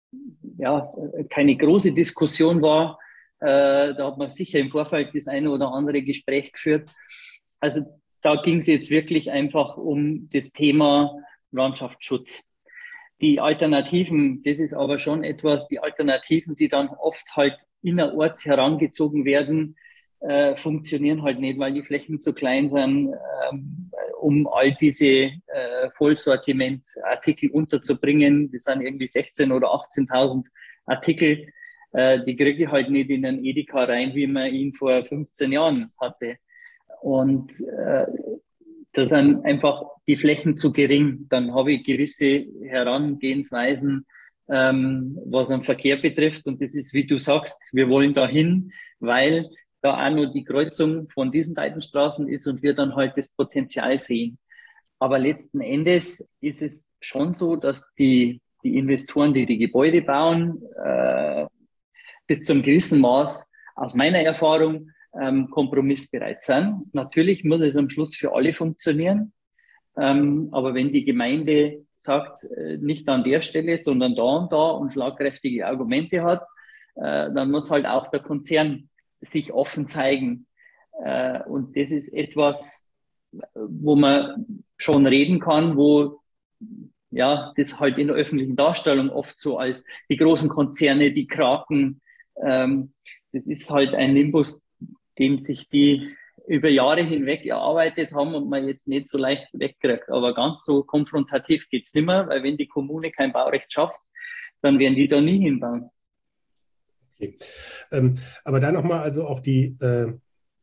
große Diskussion war. Da hat man sicher im Vorfeld das eine oder andere Gespräch geführt. Also da ging es jetzt wirklich einfach um das Thema Landschaftsschutz. Die Alternativen, das ist aber schon etwas, die Alternativen, die dann oft halt innerorts herangezogen werden, funktionieren halt nicht, weil die Flächen zu klein sind, um all diese Vollsortiment-Artikel unterzubringen. Das sind irgendwie 16.000 oder 18.000 Artikel. Die kriege ich halt nicht in einen Edeka rein, wie man ihn vor 15 Jahren hatte. Und da sind einfach die Flächen zu gering. Dann habe ich gewisse Herangehensweisen, was am Verkehr betrifft. Und das ist, wie du sagst, wir wollen dahin, weil da auch noch die Kreuzung von diesen beiden Straßen ist und wir dann halt das Potenzial sehen. Aber letzten Endes ist es schon so, dass die Investoren, die Gebäude bauen, bis zum gewissen Maß aus meiner Erfahrung kompromissbereit sind. Natürlich muss es am Schluss für alle funktionieren. Aber wenn die Gemeinde sagt, nicht an der Stelle, sondern da und schlagkräftige Argumente hat, dann muss halt auch der Konzern sich offen zeigen. Und das ist etwas, wo man schon reden kann, wo ja das halt in der öffentlichen Darstellung oft so als die großen Konzerne, die Kraken, das ist halt ein Nimbus, den sich die über Jahre hinweg erarbeitet haben und man jetzt nicht so leicht wegkriegt. Aber ganz so konfrontativ geht's nicht mehr, weil wenn die Kommune kein Baurecht schafft, dann werden die da nie hinbauen. Okay. Aber dann nochmal also auf die, du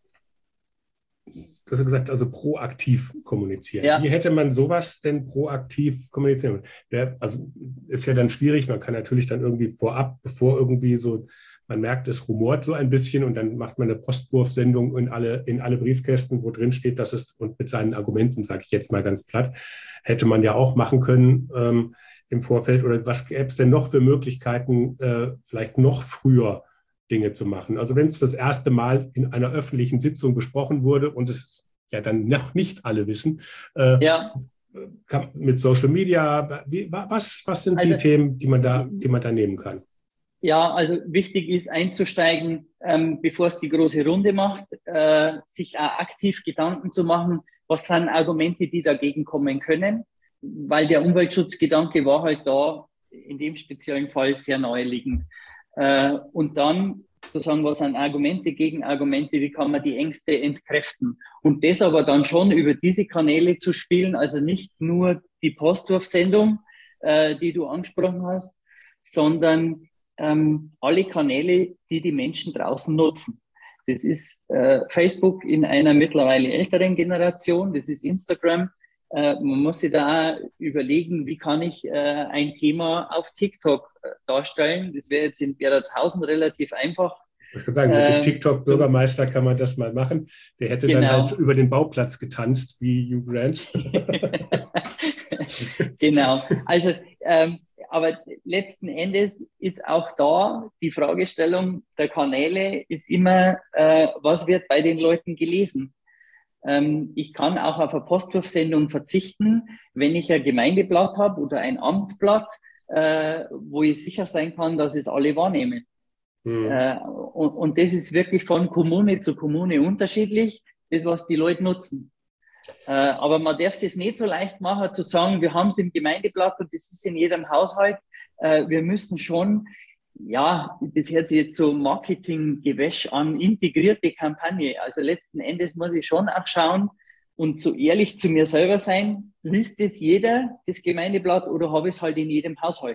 hast gesagt, also proaktiv kommunizieren. Ja. Wie hätte man sowas denn proaktiv kommunizieren? Also ist ja dann schwierig, man kann natürlich dann irgendwie vorab, bevor irgendwie so, man merkt, es rumort so ein bisschen und dann macht man eine Postwurfsendung in alle Briefkästen, wo drin steht, dass es, und mit seinen Argumenten, sage ich jetzt mal ganz platt, hätte man ja auch machen können im Vorfeld. Oder was gäbe es denn noch für Möglichkeiten, vielleicht noch früher Dinge zu machen? Also wenn es das erste Mal in einer öffentlichen Sitzung besprochen wurde und es ja dann noch nicht alle wissen, mit Social Media, was sind die Themen, die man da nehmen kann? Ja, also wichtig ist einzusteigen, bevor es die große Runde macht, sich auch aktiv Gedanken zu machen, was sind Argumente, die dagegen kommen können, weil der Umweltschutzgedanke war halt da in dem speziellen Fall sehr naheliegend. Und dann zu sagen, was sind Argumente, Gegenargumente, wie kann man die Ängste entkräften. Und das aber dann schon über diese Kanäle zu spielen, also nicht nur die Postwurfsendung, die du angesprochen hast, sondern alle Kanäle, die Menschen draußen nutzen. Das ist Facebook in einer mittlerweile älteren Generation, das ist Instagram. Man muss sich da überlegen, wie kann ich ein Thema auf TikTok darstellen. Das wäre jetzt in Gerolzhausen relativ einfach. Ich würde sagen, mit dem TikTok-Bürgermeister kann man das mal machen. Der hätte dann halt über den Bauplatz getanzt, wie Hugh Grant. Genau. Also, aber letzten Endes ist auch da die Fragestellung der Kanäle ist immer, was wird bei den Leuten gelesen? Ich kann auch auf eine Postwurfsendung verzichten, wenn ich ein Gemeindeblatt habe oder ein Amtsblatt, wo ich sicher sein kann, dass es alle wahrnehmen. Und das ist wirklich von Kommune zu Kommune unterschiedlich, das, was die Leute nutzen. Aber man darf es nicht so leicht machen, zu sagen, wir haben es im Gemeindeblatt und das ist in jedem Haushalt. Wir müssen schon, ja, das hört sich jetzt so Marketinggewäsch an, integrierte Kampagne. Also letzten Endes muss ich schon auch schauen und so ehrlich zu mir selber sein, liest es jeder, das Gemeindeblatt, oder habe ich es halt in jedem Haushalt?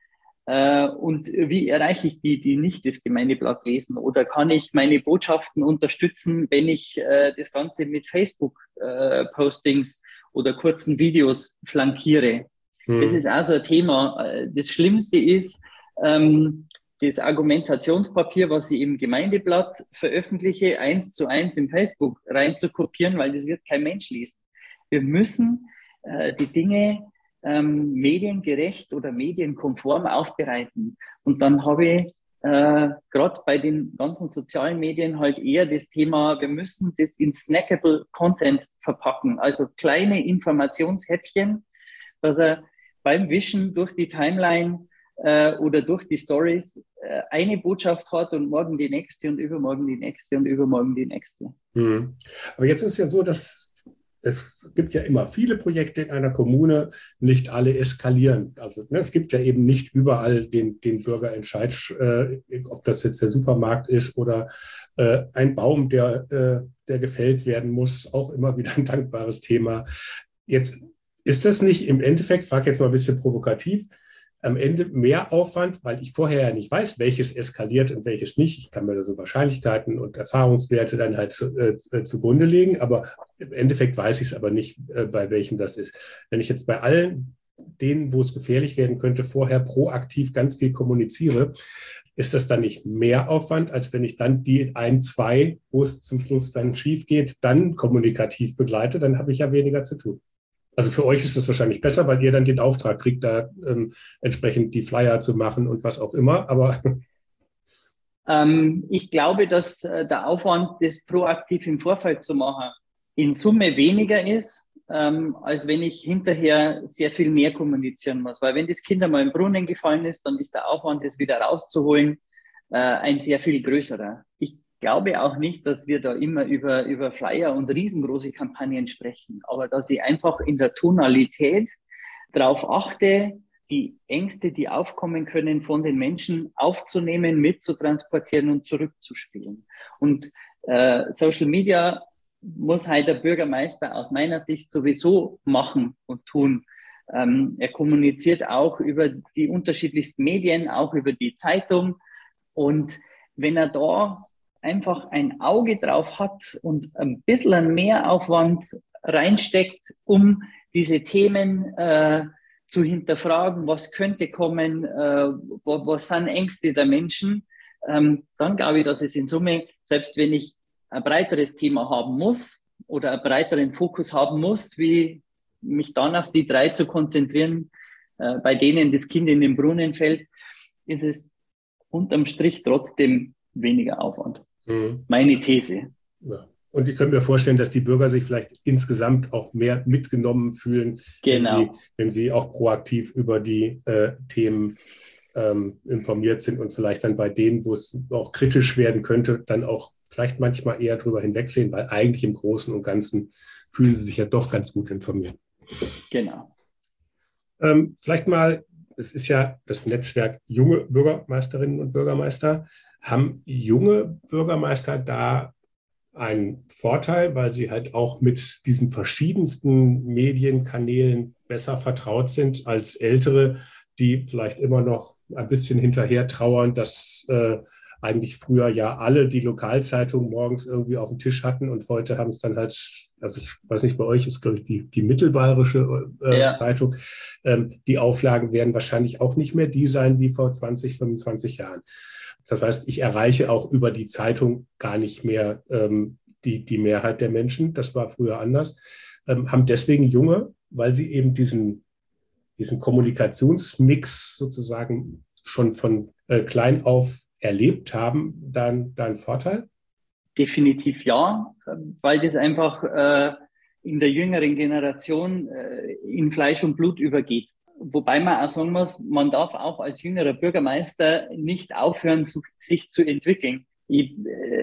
Und wie erreiche ich die nicht das Gemeindeblatt lesen? Oder kann ich meine Botschaften unterstützen, wenn ich das Ganze mit Facebook-Postings oder kurzen Videos flankiere? Das ist auch so ein Thema. Das Schlimmste ist, das Argumentationspapier, was ich im Gemeindeblatt veröffentliche, 1:1 im Facebook reinzukopieren, weil das wird kein Mensch lesen. Wir müssen die Dinge mediengerecht oder medienkonform aufbereiten. Und dann habe ich gerade bei den ganzen sozialen Medien halt eher das Thema, wir müssen das in snackable Content verpacken, also kleine Informationshäppchen, dass er beim Wischen durch die Timeline oder durch die Stories eine Botschaft hat und morgen die nächste und übermorgen die nächste und übermorgen die nächste. Aber jetzt ist es ja so, dass es gibt ja immer viele Projekte in einer Kommune, nicht alle eskalieren. Also es gibt ja eben nicht überall den Bürgerentscheid, ob das jetzt der Supermarkt ist oder ein Baum, der gefällt werden muss, auch immer wieder ein dankbares Thema. Jetzt ist das nicht im Endeffekt, frage jetzt mal ein bisschen provokativ, am Ende mehr Aufwand, weil ich vorher ja nicht weiß, welches eskaliert und welches nicht. Ich kann mir da so Wahrscheinlichkeiten und Erfahrungswerte dann halt zugrunde legen, aber im Endeffekt weiß ich es aber nicht, bei welchem das ist. Wenn ich jetzt bei allen denen, wo es gefährlich werden könnte, vorher proaktiv ganz viel kommuniziere, ist das dann nicht mehr Aufwand, als wenn ich dann die 1, 2, wo es zum Schluss dann schief geht, dann kommunikativ begleite, dann habe ich ja weniger zu tun. Also für euch ist das wahrscheinlich besser, weil ihr dann den Auftrag kriegt, da entsprechend die Flyer zu machen und was auch immer. Aber ich glaube, dass der Aufwand, das proaktiv im Vorfeld zu machen, in Summe weniger ist, als wenn ich hinterher sehr viel mehr kommunizieren muss. Weil wenn das Kind einmal im Brunnen gefallen ist, dann ist der Aufwand, das wieder rauszuholen, ein sehr viel größerer. Ich glaube auch nicht, dass wir da immer über Flyer und riesengroße Kampagnen sprechen, aber dass ich einfach in der Tonalität darauf achte, die Ängste, die aufkommen können, von den Menschen aufzunehmen, mitzutransportieren und zurückzuspielen. Und Social Media muss halt der Bürgermeister aus meiner Sicht sowieso machen und tun. Er kommuniziert auch über die unterschiedlichsten Medien, auch über die Zeitung. Und wenn er da einfach ein Auge drauf hat und ein bisschen mehr Aufwand reinsteckt, um diese Themen zu hinterfragen, was könnte kommen, was sind Ängste der Menschen, dann glaube ich, dass es in Summe, selbst wenn ich ein breiteres Thema haben muss oder einen breiteren Fokus haben muss, wie mich dann auf die 3 zu konzentrieren, bei denen das Kind in den Brunnen fällt, ist es unterm Strich trotzdem weniger Aufwand. Meine These. Ja. Und ich könnte mir vorstellen, dass die Bürger sich vielleicht insgesamt auch mehr mitgenommen fühlen, genau, wenn sie auch proaktiv über die Themen informiert sind und vielleicht dann bei denen, wo es auch kritisch werden könnte, dann auch vielleicht manchmal eher drüber hinwegsehen, weil eigentlich im Großen und Ganzen fühlen sie sich ja doch ganz gut informiert. Genau. Vielleicht mal, es ist ja das Netzwerk junge Bürgermeisterinnen und Bürgermeister. Haben junge Bürgermeister da einen Vorteil, weil sie halt auch mit diesen verschiedensten Medienkanälen besser vertraut sind als Ältere, die vielleicht immer noch ein bisschen hinterher trauern, dass eigentlich früher ja alle die Lokalzeitung morgens irgendwie auf dem Tisch hatten und heute haben es dann halt, also ich weiß nicht, bei euch ist, glaube ich, die mittelbayerische Zeitung. Die Auflagen werden wahrscheinlich auch nicht mehr die sein wie vor 20, 25 Jahren. Das heißt, ich erreiche auch über die Zeitung gar nicht mehr die Mehrheit der Menschen. Das war früher anders. Haben deswegen Junge, weil sie eben diesen Kommunikationsmix sozusagen schon von klein auf erlebt haben, dann einen Vorteil? Definitiv ja, weil das einfach in der jüngeren Generation in Fleisch und Blut übergeht. Wobei man auch sagen muss, man darf auch als jüngerer Bürgermeister nicht aufhören, sich zu entwickeln. Ich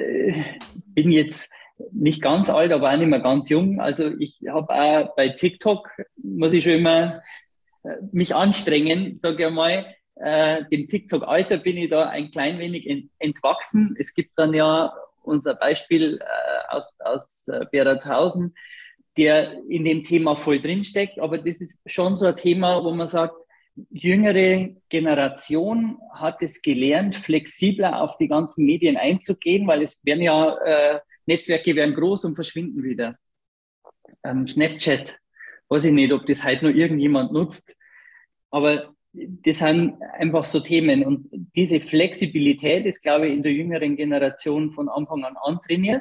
bin jetzt nicht ganz alt, aber auch nicht mehr ganz jung. Also ich habe auch bei TikTok, muss ich schon immer mich anstrengen, sage ich mal. Dem TikTok-Alter bin ich da ein klein wenig entwachsen. Es gibt dann ja unser Beispiel aus Beratshausen, der in dem Thema voll drinsteckt. Aber das ist schon so ein Thema, wo man sagt, jüngere Generation hat es gelernt, flexibler auf die ganzen Medien einzugehen, weil es werden ja, Netzwerke werden groß und verschwinden wieder. Snapchat, weiß ich nicht, ob das heute noch irgendjemand nutzt, aber das sind einfach so Themen und diese Flexibilität ist, glaube ich, in der jüngeren Generation von Anfang an antrainiert.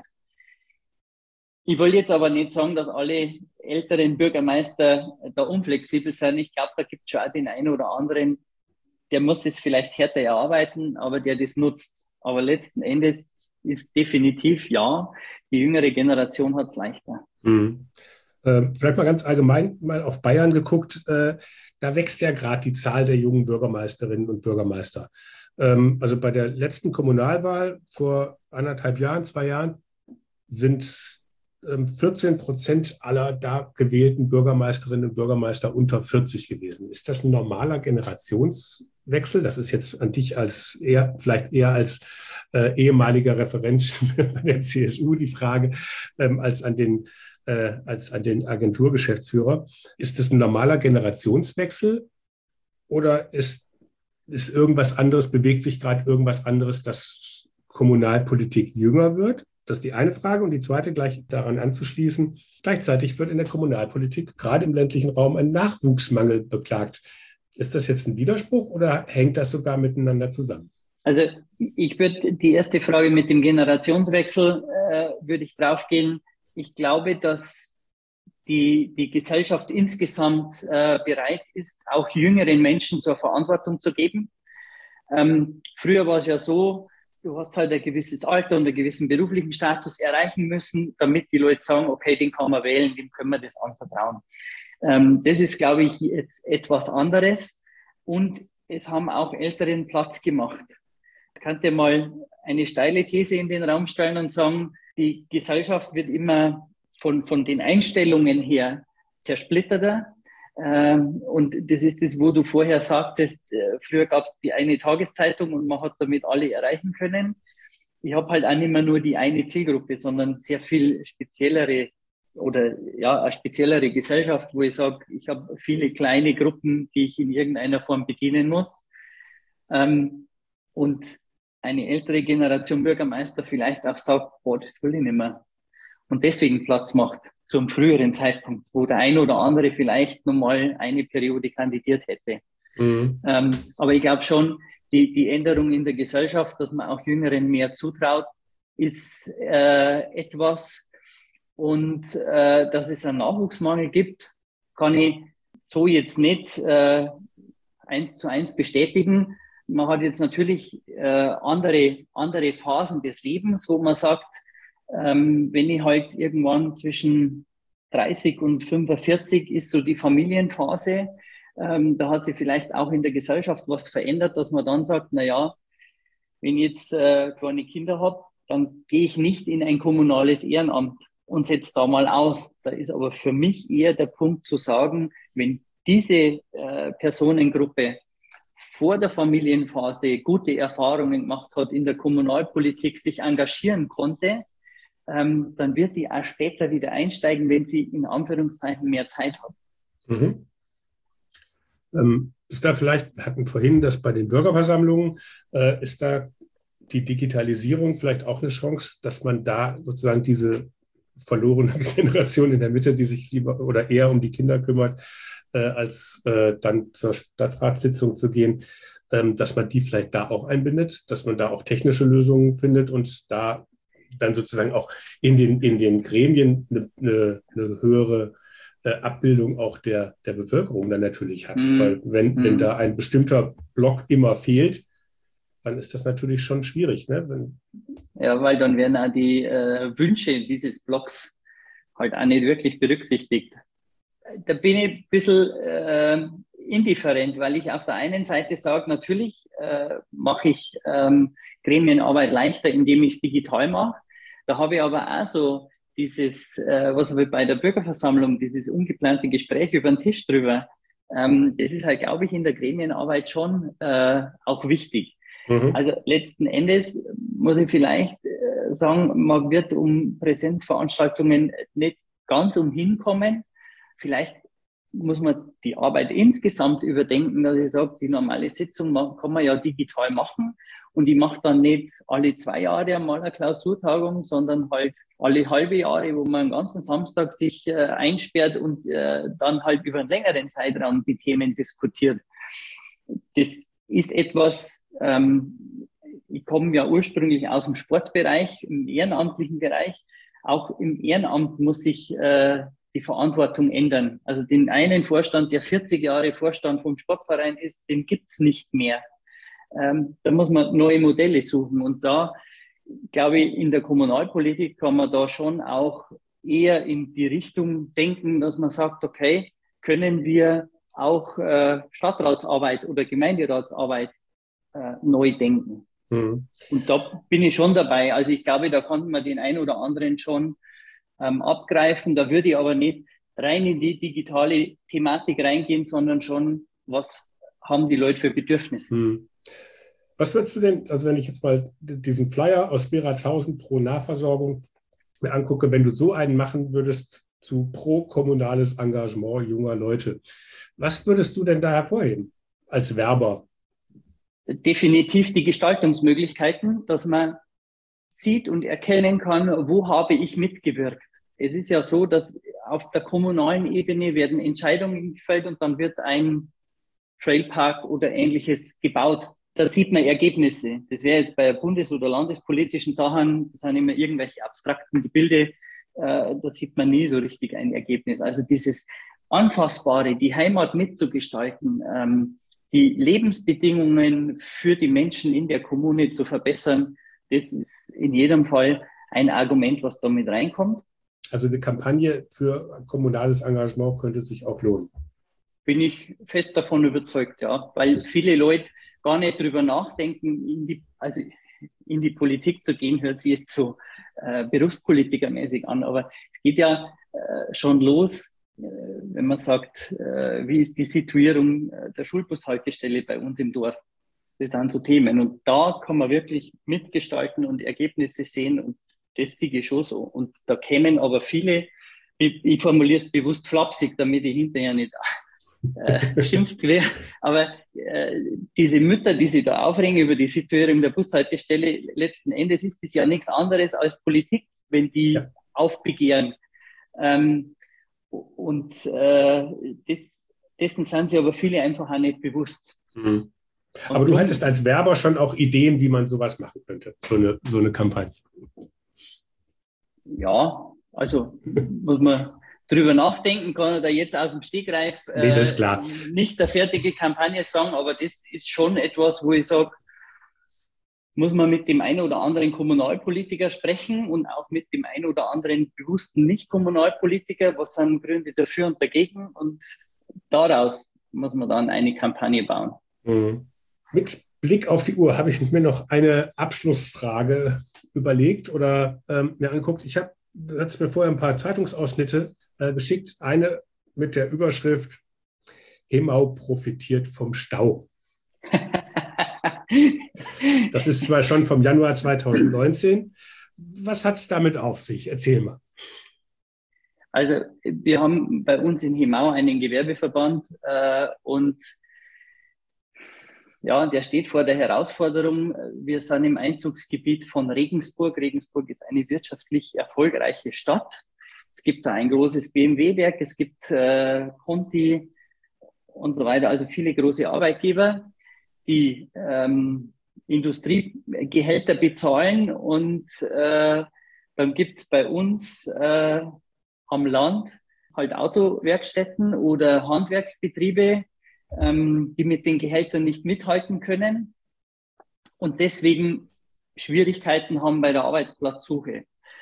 Ich will jetzt aber nicht sagen, dass alle älteren Bürgermeister da unflexibel sind. Ich glaube, da gibt es schon auch den einen oder anderen, der muss es vielleicht härter erarbeiten, aber der das nutzt. Aber letzten Endes ist definitiv ja, die jüngere Generation hat es leichter. Mhm. Vielleicht mal ganz allgemein mal auf Bayern geguckt, da wächst ja gerade die Zahl der jungen Bürgermeisterinnen und Bürgermeister. Also bei der letzten Kommunalwahl vor 1,5 Jahren, 2 Jahren, sind 14% aller da gewählten Bürgermeisterinnen und Bürgermeister unter 40 gewesen. Ist das ein normaler Generationswechsel? Das ist jetzt an dich vielleicht eher als ehemaliger Referent bei der CSU die Frage, als an den Agenturgeschäftsführer. Ist das ein normaler Generationswechsel oder ist irgendwas anderes, bewegt sich gerade irgendwas anderes, dass Kommunalpolitik jünger wird? Das ist die eine Frage. Und die zweite, gleich daran anzuschließen, gleichzeitig wird in der Kommunalpolitik, gerade im ländlichen Raum, ein Nachwuchsmangel beklagt. Ist das jetzt ein Widerspruch oder hängt das sogar miteinander zusammen? Also ich würde die erste Frage mit dem Generationswechsel, würde ich draufgehen. Ich glaube, dass die Gesellschaft insgesamt bereit ist, auch jüngeren Menschen zur Verantwortung zu geben. Früher war es ja so, du hast halt ein gewisses Alter und einen gewissen beruflichen Status erreichen müssen, damit die Leute sagen, okay, den kann man wählen, dem können wir das anvertrauen. Das ist, glaube ich, jetzt etwas anderes. Und es haben auch Älteren Platz gemacht. Ich könnte mal eine steile These in den Raum stellen und sagen, die Gesellschaft wird immer von den Einstellungen her zersplitterter. Und das ist das, wo du vorher sagtest, früher gab es die eine Tageszeitung und man hat damit alle erreichen können. Ich habe halt auch nicht mehr nur die eine Zielgruppe, sondern sehr viel speziellere oder ja, eine speziellere Gesellschaft, wo ich sage, ich habe viele kleine Gruppen, die ich in irgendeiner Form bedienen muss. Und eine ältere Generation Bürgermeister vielleicht auch sagt, boah, das will ich nicht mehr. Und deswegen Platz macht zum früheren Zeitpunkt, wo der ein oder andere vielleicht nochmal eine Periode kandidiert hätte. Mhm. Aber ich glaube schon, die Änderung in der Gesellschaft, dass man auch Jüngeren mehr zutraut, ist etwas. Und dass es einen Nachwuchsmangel gibt, kann ich so jetzt nicht 1:1 bestätigen. Man hat jetzt natürlich andere Phasen des Lebens, wo man sagt, wenn ich halt irgendwann zwischen 30 und 45 ist so die Familienphase, da hat sich vielleicht auch in der Gesellschaft was verändert, dass man dann sagt, na ja, wenn ich jetzt kleine Kinder habe, dann gehe ich nicht in ein kommunales Ehrenamt und setze da mal aus. Da ist aber für mich eher der Punkt zu sagen, wenn diese Personengruppe vor der Familienphase gute Erfahrungen gemacht hat, in der Kommunalpolitik sich engagieren konnte, dann wird die auch später wieder einsteigen, wenn sie in Anführungszeichen mehr Zeit hat. Mhm. Ist da vielleicht, wir hatten vorhin das bei den Bürgerversammlungen, ist da die Digitalisierung vielleicht auch eine Chance, dass man da sozusagen diese verlorene Generation in der Mitte, die sich lieber oder eher um die Kinder kümmert, als dann zur Stadtratssitzung zu gehen, dass man die vielleicht da auch einbindet, dass man da auch technische Lösungen findet und da dann sozusagen auch in den Gremien eine höhere Abbildung auch der Bevölkerung dann natürlich hat. Weil wenn da ein bestimmter Block immer fehlt, dann ist das natürlich schon schwierig. Ne? Ja, weil dann werden auch die Wünsche dieses Blocks halt auch nicht wirklich berücksichtigt. Da bin ich ein bisschen indifferent, weil ich auf der einen Seite sage, natürlich mache ich Gremienarbeit leichter, indem ich es digital mache. Da habe ich aber auch so dieses, was habe ich bei der Bürgerversammlung, dieses ungeplante Gespräch über den Tisch drüber. Das ist halt, glaube ich, in der Gremienarbeit schon auch wichtig. Mhm. Also letzten Endes muss ich vielleicht sagen, man wird um Präsenzveranstaltungen nicht ganz umhin kommen. Vielleicht muss man die Arbeit insgesamt überdenken, dass ich sage, die normale Sitzung kann man ja digital machen und ich mache dann nicht alle 2 Jahre einmal eine Klausurtagung, sondern halt alle halbe Jahre, wo man einen ganzen Samstag sich einsperrt und dann halt über einen längeren Zeitraum die Themen diskutiert. Das ist etwas, ich komme ja ursprünglich aus dem Sportbereich, im ehrenamtlichen Bereich. Auch im Ehrenamt muss sich die Verantwortung ändern. Also den einen Vorstand, der 40 Jahre Vorstand vom Sportverein ist, den gibt's nicht mehr. Da muss man neue Modelle suchen. Und da, glaube ich, in der Kommunalpolitik kann man da schon auch eher in die Richtung denken, dass man sagt, okay, können wir auch Stadtratsarbeit oder Gemeinderatsarbeit neu denken. Mhm. Und da bin ich schon dabei. Also ich glaube, da kann man den einen oder anderen schon abgreifen. Da würde ich aber nicht rein in die digitale Thematik reingehen, sondern schon, was haben die Leute für Bedürfnisse. Mhm. Was würdest du denn, also wenn ich jetzt mal diesen Flyer aus Beratshausen pro Nahversorgung mir angucke, wenn du so einen machen würdest zu pro kommunales Engagement junger Leute, was würdest du denn da hervorheben als Werber? Definitiv die Gestaltungsmöglichkeiten, dass man sieht und erkennen kann, wo habe ich mitgewirkt. Es ist ja so, dass auf der kommunalen Ebene werden Entscheidungen gefällt und dann wird ein Trailpark oder Ähnliches gebaut. Da sieht man Ergebnisse. Das wäre jetzt bei bundes- oder landespolitischen Sachen, das sind immer irgendwelche abstrakten Gebilde, da sieht man nie so richtig ein Ergebnis. Also dieses Anfassbare, die Heimat mitzugestalten, die Lebensbedingungen für die Menschen in der Kommune zu verbessern, das ist in jedem Fall ein Argument, was da mit reinkommt. Also eine Kampagne für kommunales Engagement könnte sich auch lohnen. bin ich fest davon überzeugt, ja, weil viele Leute gar nicht drüber nachdenken, in die Politik zu gehen, hört sich jetzt so berufspolitikermäßig an, aber es geht ja schon los, wenn man sagt, wie ist die Situierung der Schulbushaltestelle bei uns im Dorf? Das sind so Themen und da kann man wirklich mitgestalten und Ergebnisse sehen und das sehe ich schon so. Und da kämen aber viele, ich formuliere es bewusst flapsig, damit ich hinterher nicht geschimpft werde, aber diese Mütter, die sich da aufregen über die Situierung der Bushaltestelle, letzten Endes ist das ja nichts anderes als Politik, wenn die aufbegehren. Dessen sind sich aber viele einfach auch nicht bewusst. Mhm. Aber du hattest als Werber schon auch Ideen, wie man sowas machen könnte, so eine Kampagne. Ja, also muss man drüber nachdenken, kann da jetzt aus dem Stegreif nee, das ist klar. Nicht eine fertige Kampagne sagen, aber das ist schon etwas, wo ich sage, muss man mit dem einen oder anderen Kommunalpolitiker sprechen und auch mit dem einen oder anderen bewussten Nicht-Kommunalpolitiker, was sind Gründe dafür und dagegen und daraus muss man dann eine Kampagne bauen. Mhm. Mit Blick auf die Uhr habe ich mir noch eine Abschlussfrage überlegt oder mir angeguckt. Ich habe jetzt mir vorher ein paar Zeitungsausschnitte geschickt. Eine mit der Überschrift Hemau profitiert vom Stau. Das ist zwar schon vom Januar 2019. Was hat es damit auf sich? Erzähl mal. Also wir haben bei uns in Hemau einen Gewerbeverband und ja, der steht vor der Herausforderung. Wir sind im Einzugsgebiet von Regensburg. Regensburg ist eine wirtschaftlich erfolgreiche Stadt. Es gibt da ein großes BMW-Werk, es gibt Conti und so weiter, also viele große Arbeitgeber, die Industriegehälter bezahlen und dann gibt es bei uns am Land halt Autowerkstätten oder Handwerksbetriebe, die mit den Gehältern nicht mithalten können und deswegen Schwierigkeiten haben bei der Arbeitsplatzsuche.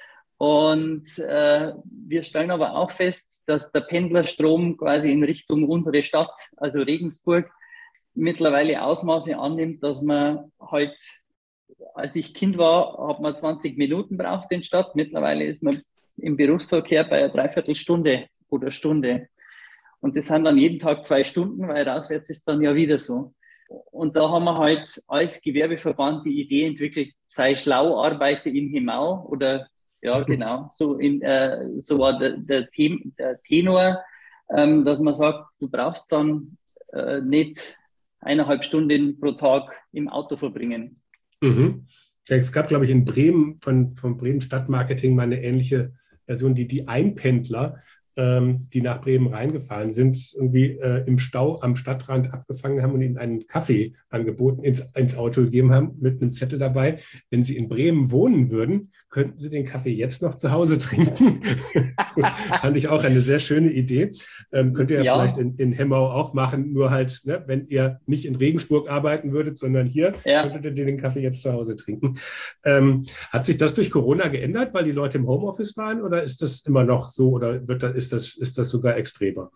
Und wir stellen aber auch fest, dass der Pendlerstrom quasi in Richtung unsere Stadt, also Regensburg, mittlerweile Ausmaße annimmt, dass man halt, als ich Kind war, hat man 20 Minuten braucht in Stadt. Mittlerweile ist man im Berufsverkehr bei einer Dreiviertelstunde oder Stunde. Und das sind dann jeden Tag 2 Stunden, weil rauswärts ist dann ja wieder so. Und da haben wir halt als Gewerbeverband die Idee entwickelt, sei schlau, arbeite in Hemau oder ja, genau, so war der Tenor, dass man sagt, du brauchst dann nicht 1,5 Stunden pro Tag im Auto verbringen. Mhm. Ja, es gab, glaube ich, in Bremen von Bremen Stadtmarketing mal eine ähnliche Version, die Einpendler, die nach Bremen reingefahren sind, irgendwie im Stau am Stadtrand abgefangen haben und ihnen einen Kaffee angeboten, ins Auto gegeben haben, mit einem Zettel dabei. Wenn sie in Bremen wohnen würden, könnten sie den Kaffee jetzt noch zu Hause trinken. Fand ich auch eine sehr schöne Idee. Könnt ihr ja vielleicht in Hemau auch machen, nur halt, ne, wenn ihr nicht in Regensburg arbeiten würdet, sondern hier, könntet ihr den Kaffee jetzt zu Hause trinken. Hat sich das durch Corona geändert, weil die Leute im Homeoffice waren, oder ist das immer noch so, oder ist das sogar extremer?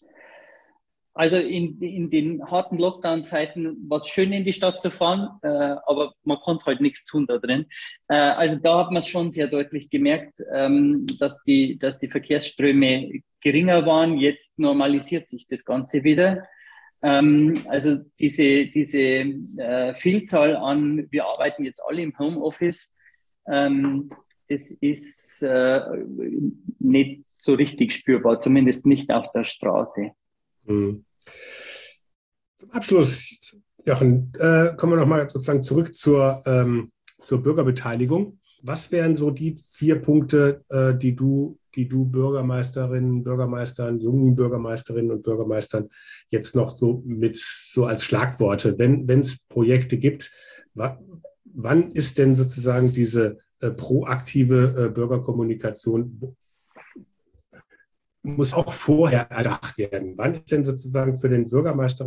Also in den harten Lockdown-Zeiten war es schön, in die Stadt zu fahren, aber man konnte halt nichts tun da drin. Also da hat man es schon sehr deutlich gemerkt, dass die Verkehrsströme geringer waren. Jetzt normalisiert sich das Ganze wieder. Also diese Vielzahl an, wir arbeiten jetzt alle im Homeoffice, das ist nicht so richtig spürbar, zumindest nicht auf der Straße. Zum Abschluss, Jochen, kommen wir nochmal sozusagen zurück zur Bürgerbeteiligung. Was wären so die 4 Punkte, die du Bürgermeisterinnen, Bürgermeistern, jungen Bürgermeisterinnen und Bürgermeistern jetzt noch so als Schlagworte, wenn es Projekte gibt, wann ist denn sozusagen diese proaktive Bürgerkommunikation muss auch vorher erdacht werden. Wann ist denn sozusagen für den Bürgermeister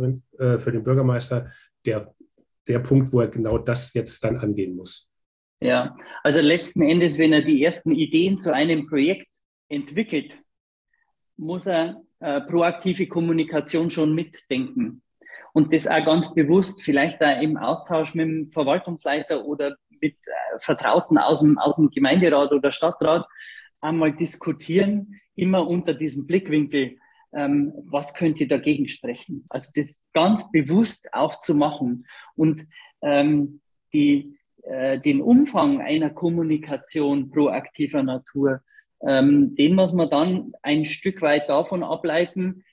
der Punkt, wo er genau das jetzt dann angehen muss? Ja, also letzten Endes, wenn er die ersten Ideen zu einem Projekt entwickelt, muss er proaktive Kommunikation schon mitdenken. Und das auch ganz bewusst, vielleicht da im Austausch mit dem Verwaltungsleiter oder mit Vertrauten aus dem Gemeinderat oder Stadtrat einmal diskutieren, immer unter diesem Blickwinkel, was könnte dagegen sprechen. Also das ganz bewusst auch zu machen und den Umfang einer Kommunikation proaktiver Natur, den muss man dann ein Stück weit davon ableiten,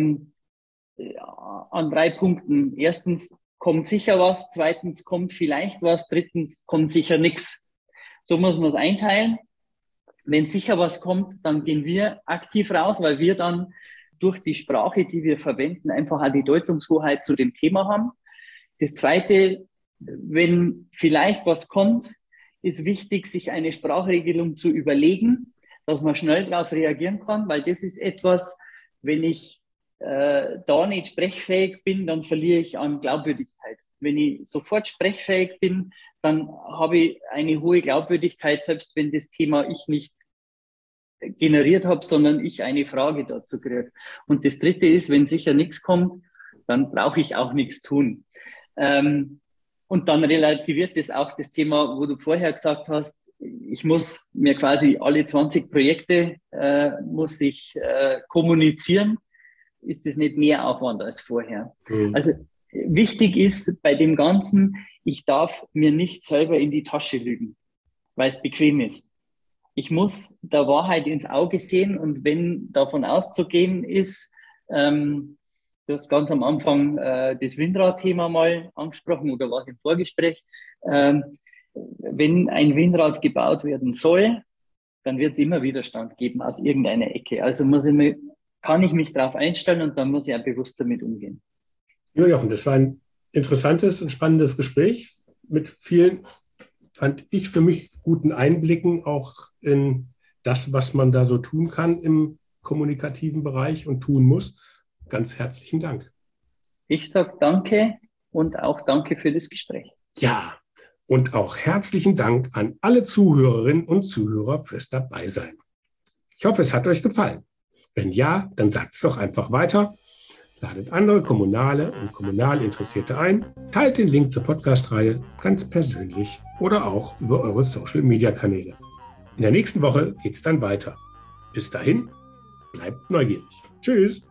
an 3 Punkten. Erstens, kommt sicher was. Zweitens, kommt vielleicht was. Drittens, kommt sicher nichts. So muss man es einteilen. Wenn sicher was kommt, dann gehen wir aktiv raus, weil wir dann durch die Sprache, die wir verwenden, einfach auch die Deutungshoheit zu dem Thema haben. Das Zweite, wenn vielleicht was kommt, ist wichtig, sich eine Sprachregelung zu überlegen, dass man schnell darauf reagieren kann, weil das ist etwas, wenn ich da nicht sprechfähig bin, dann verliere ich an Glaubwürdigkeit. Wenn ich sofort sprechfähig bin, dann habe ich eine hohe Glaubwürdigkeit, selbst wenn das Thema ich nicht generiert habe, sondern ich eine Frage dazu kriege. Und das Dritte ist, wenn sicher nichts kommt, dann brauche ich auch nichts tun. Und dann relativiert das auch das Thema, wo du vorher gesagt hast, ich muss mir quasi alle 20 Projekte muss ich kommunizieren. Ist das nicht mehr Aufwand als vorher? Mhm. Also wichtig ist bei dem Ganzen, ich darf mir nicht selber in die Tasche lügen, weil es bequem ist. Ich muss der Wahrheit ins Auge sehen und wenn davon auszugehen ist, du hast ganz am Anfang das Windrad-Thema mal angesprochen oder was im Vorgespräch, wenn ein Windrad gebaut werden soll, dann wird es immer Widerstand geben aus irgendeiner Ecke. Also kann ich mich darauf einstellen und dann muss ich auch bewusst damit umgehen. Ja, Jochen, das war ein interessantes und spannendes Gespräch mit vielen, fand ich, für mich guten Einblicken auch in das, was man da so tun kann im kommunikativen Bereich und tun muss. Ganz herzlichen Dank. Ich sage danke und auch danke für das Gespräch. Ja, und auch herzlichen Dank an alle Zuhörerinnen und Zuhörer fürs Dabeisein. Ich hoffe, es hat euch gefallen. Wenn ja, dann sagt es doch einfach weiter. Ladet andere Kommunale und kommunal Interessierte ein. Teilt den Link zur Podcast-Reihe ganz persönlich oder auch über eure Social-Media-Kanäle. In der nächsten Woche geht es dann weiter. Bis dahin, bleibt neugierig. Tschüss.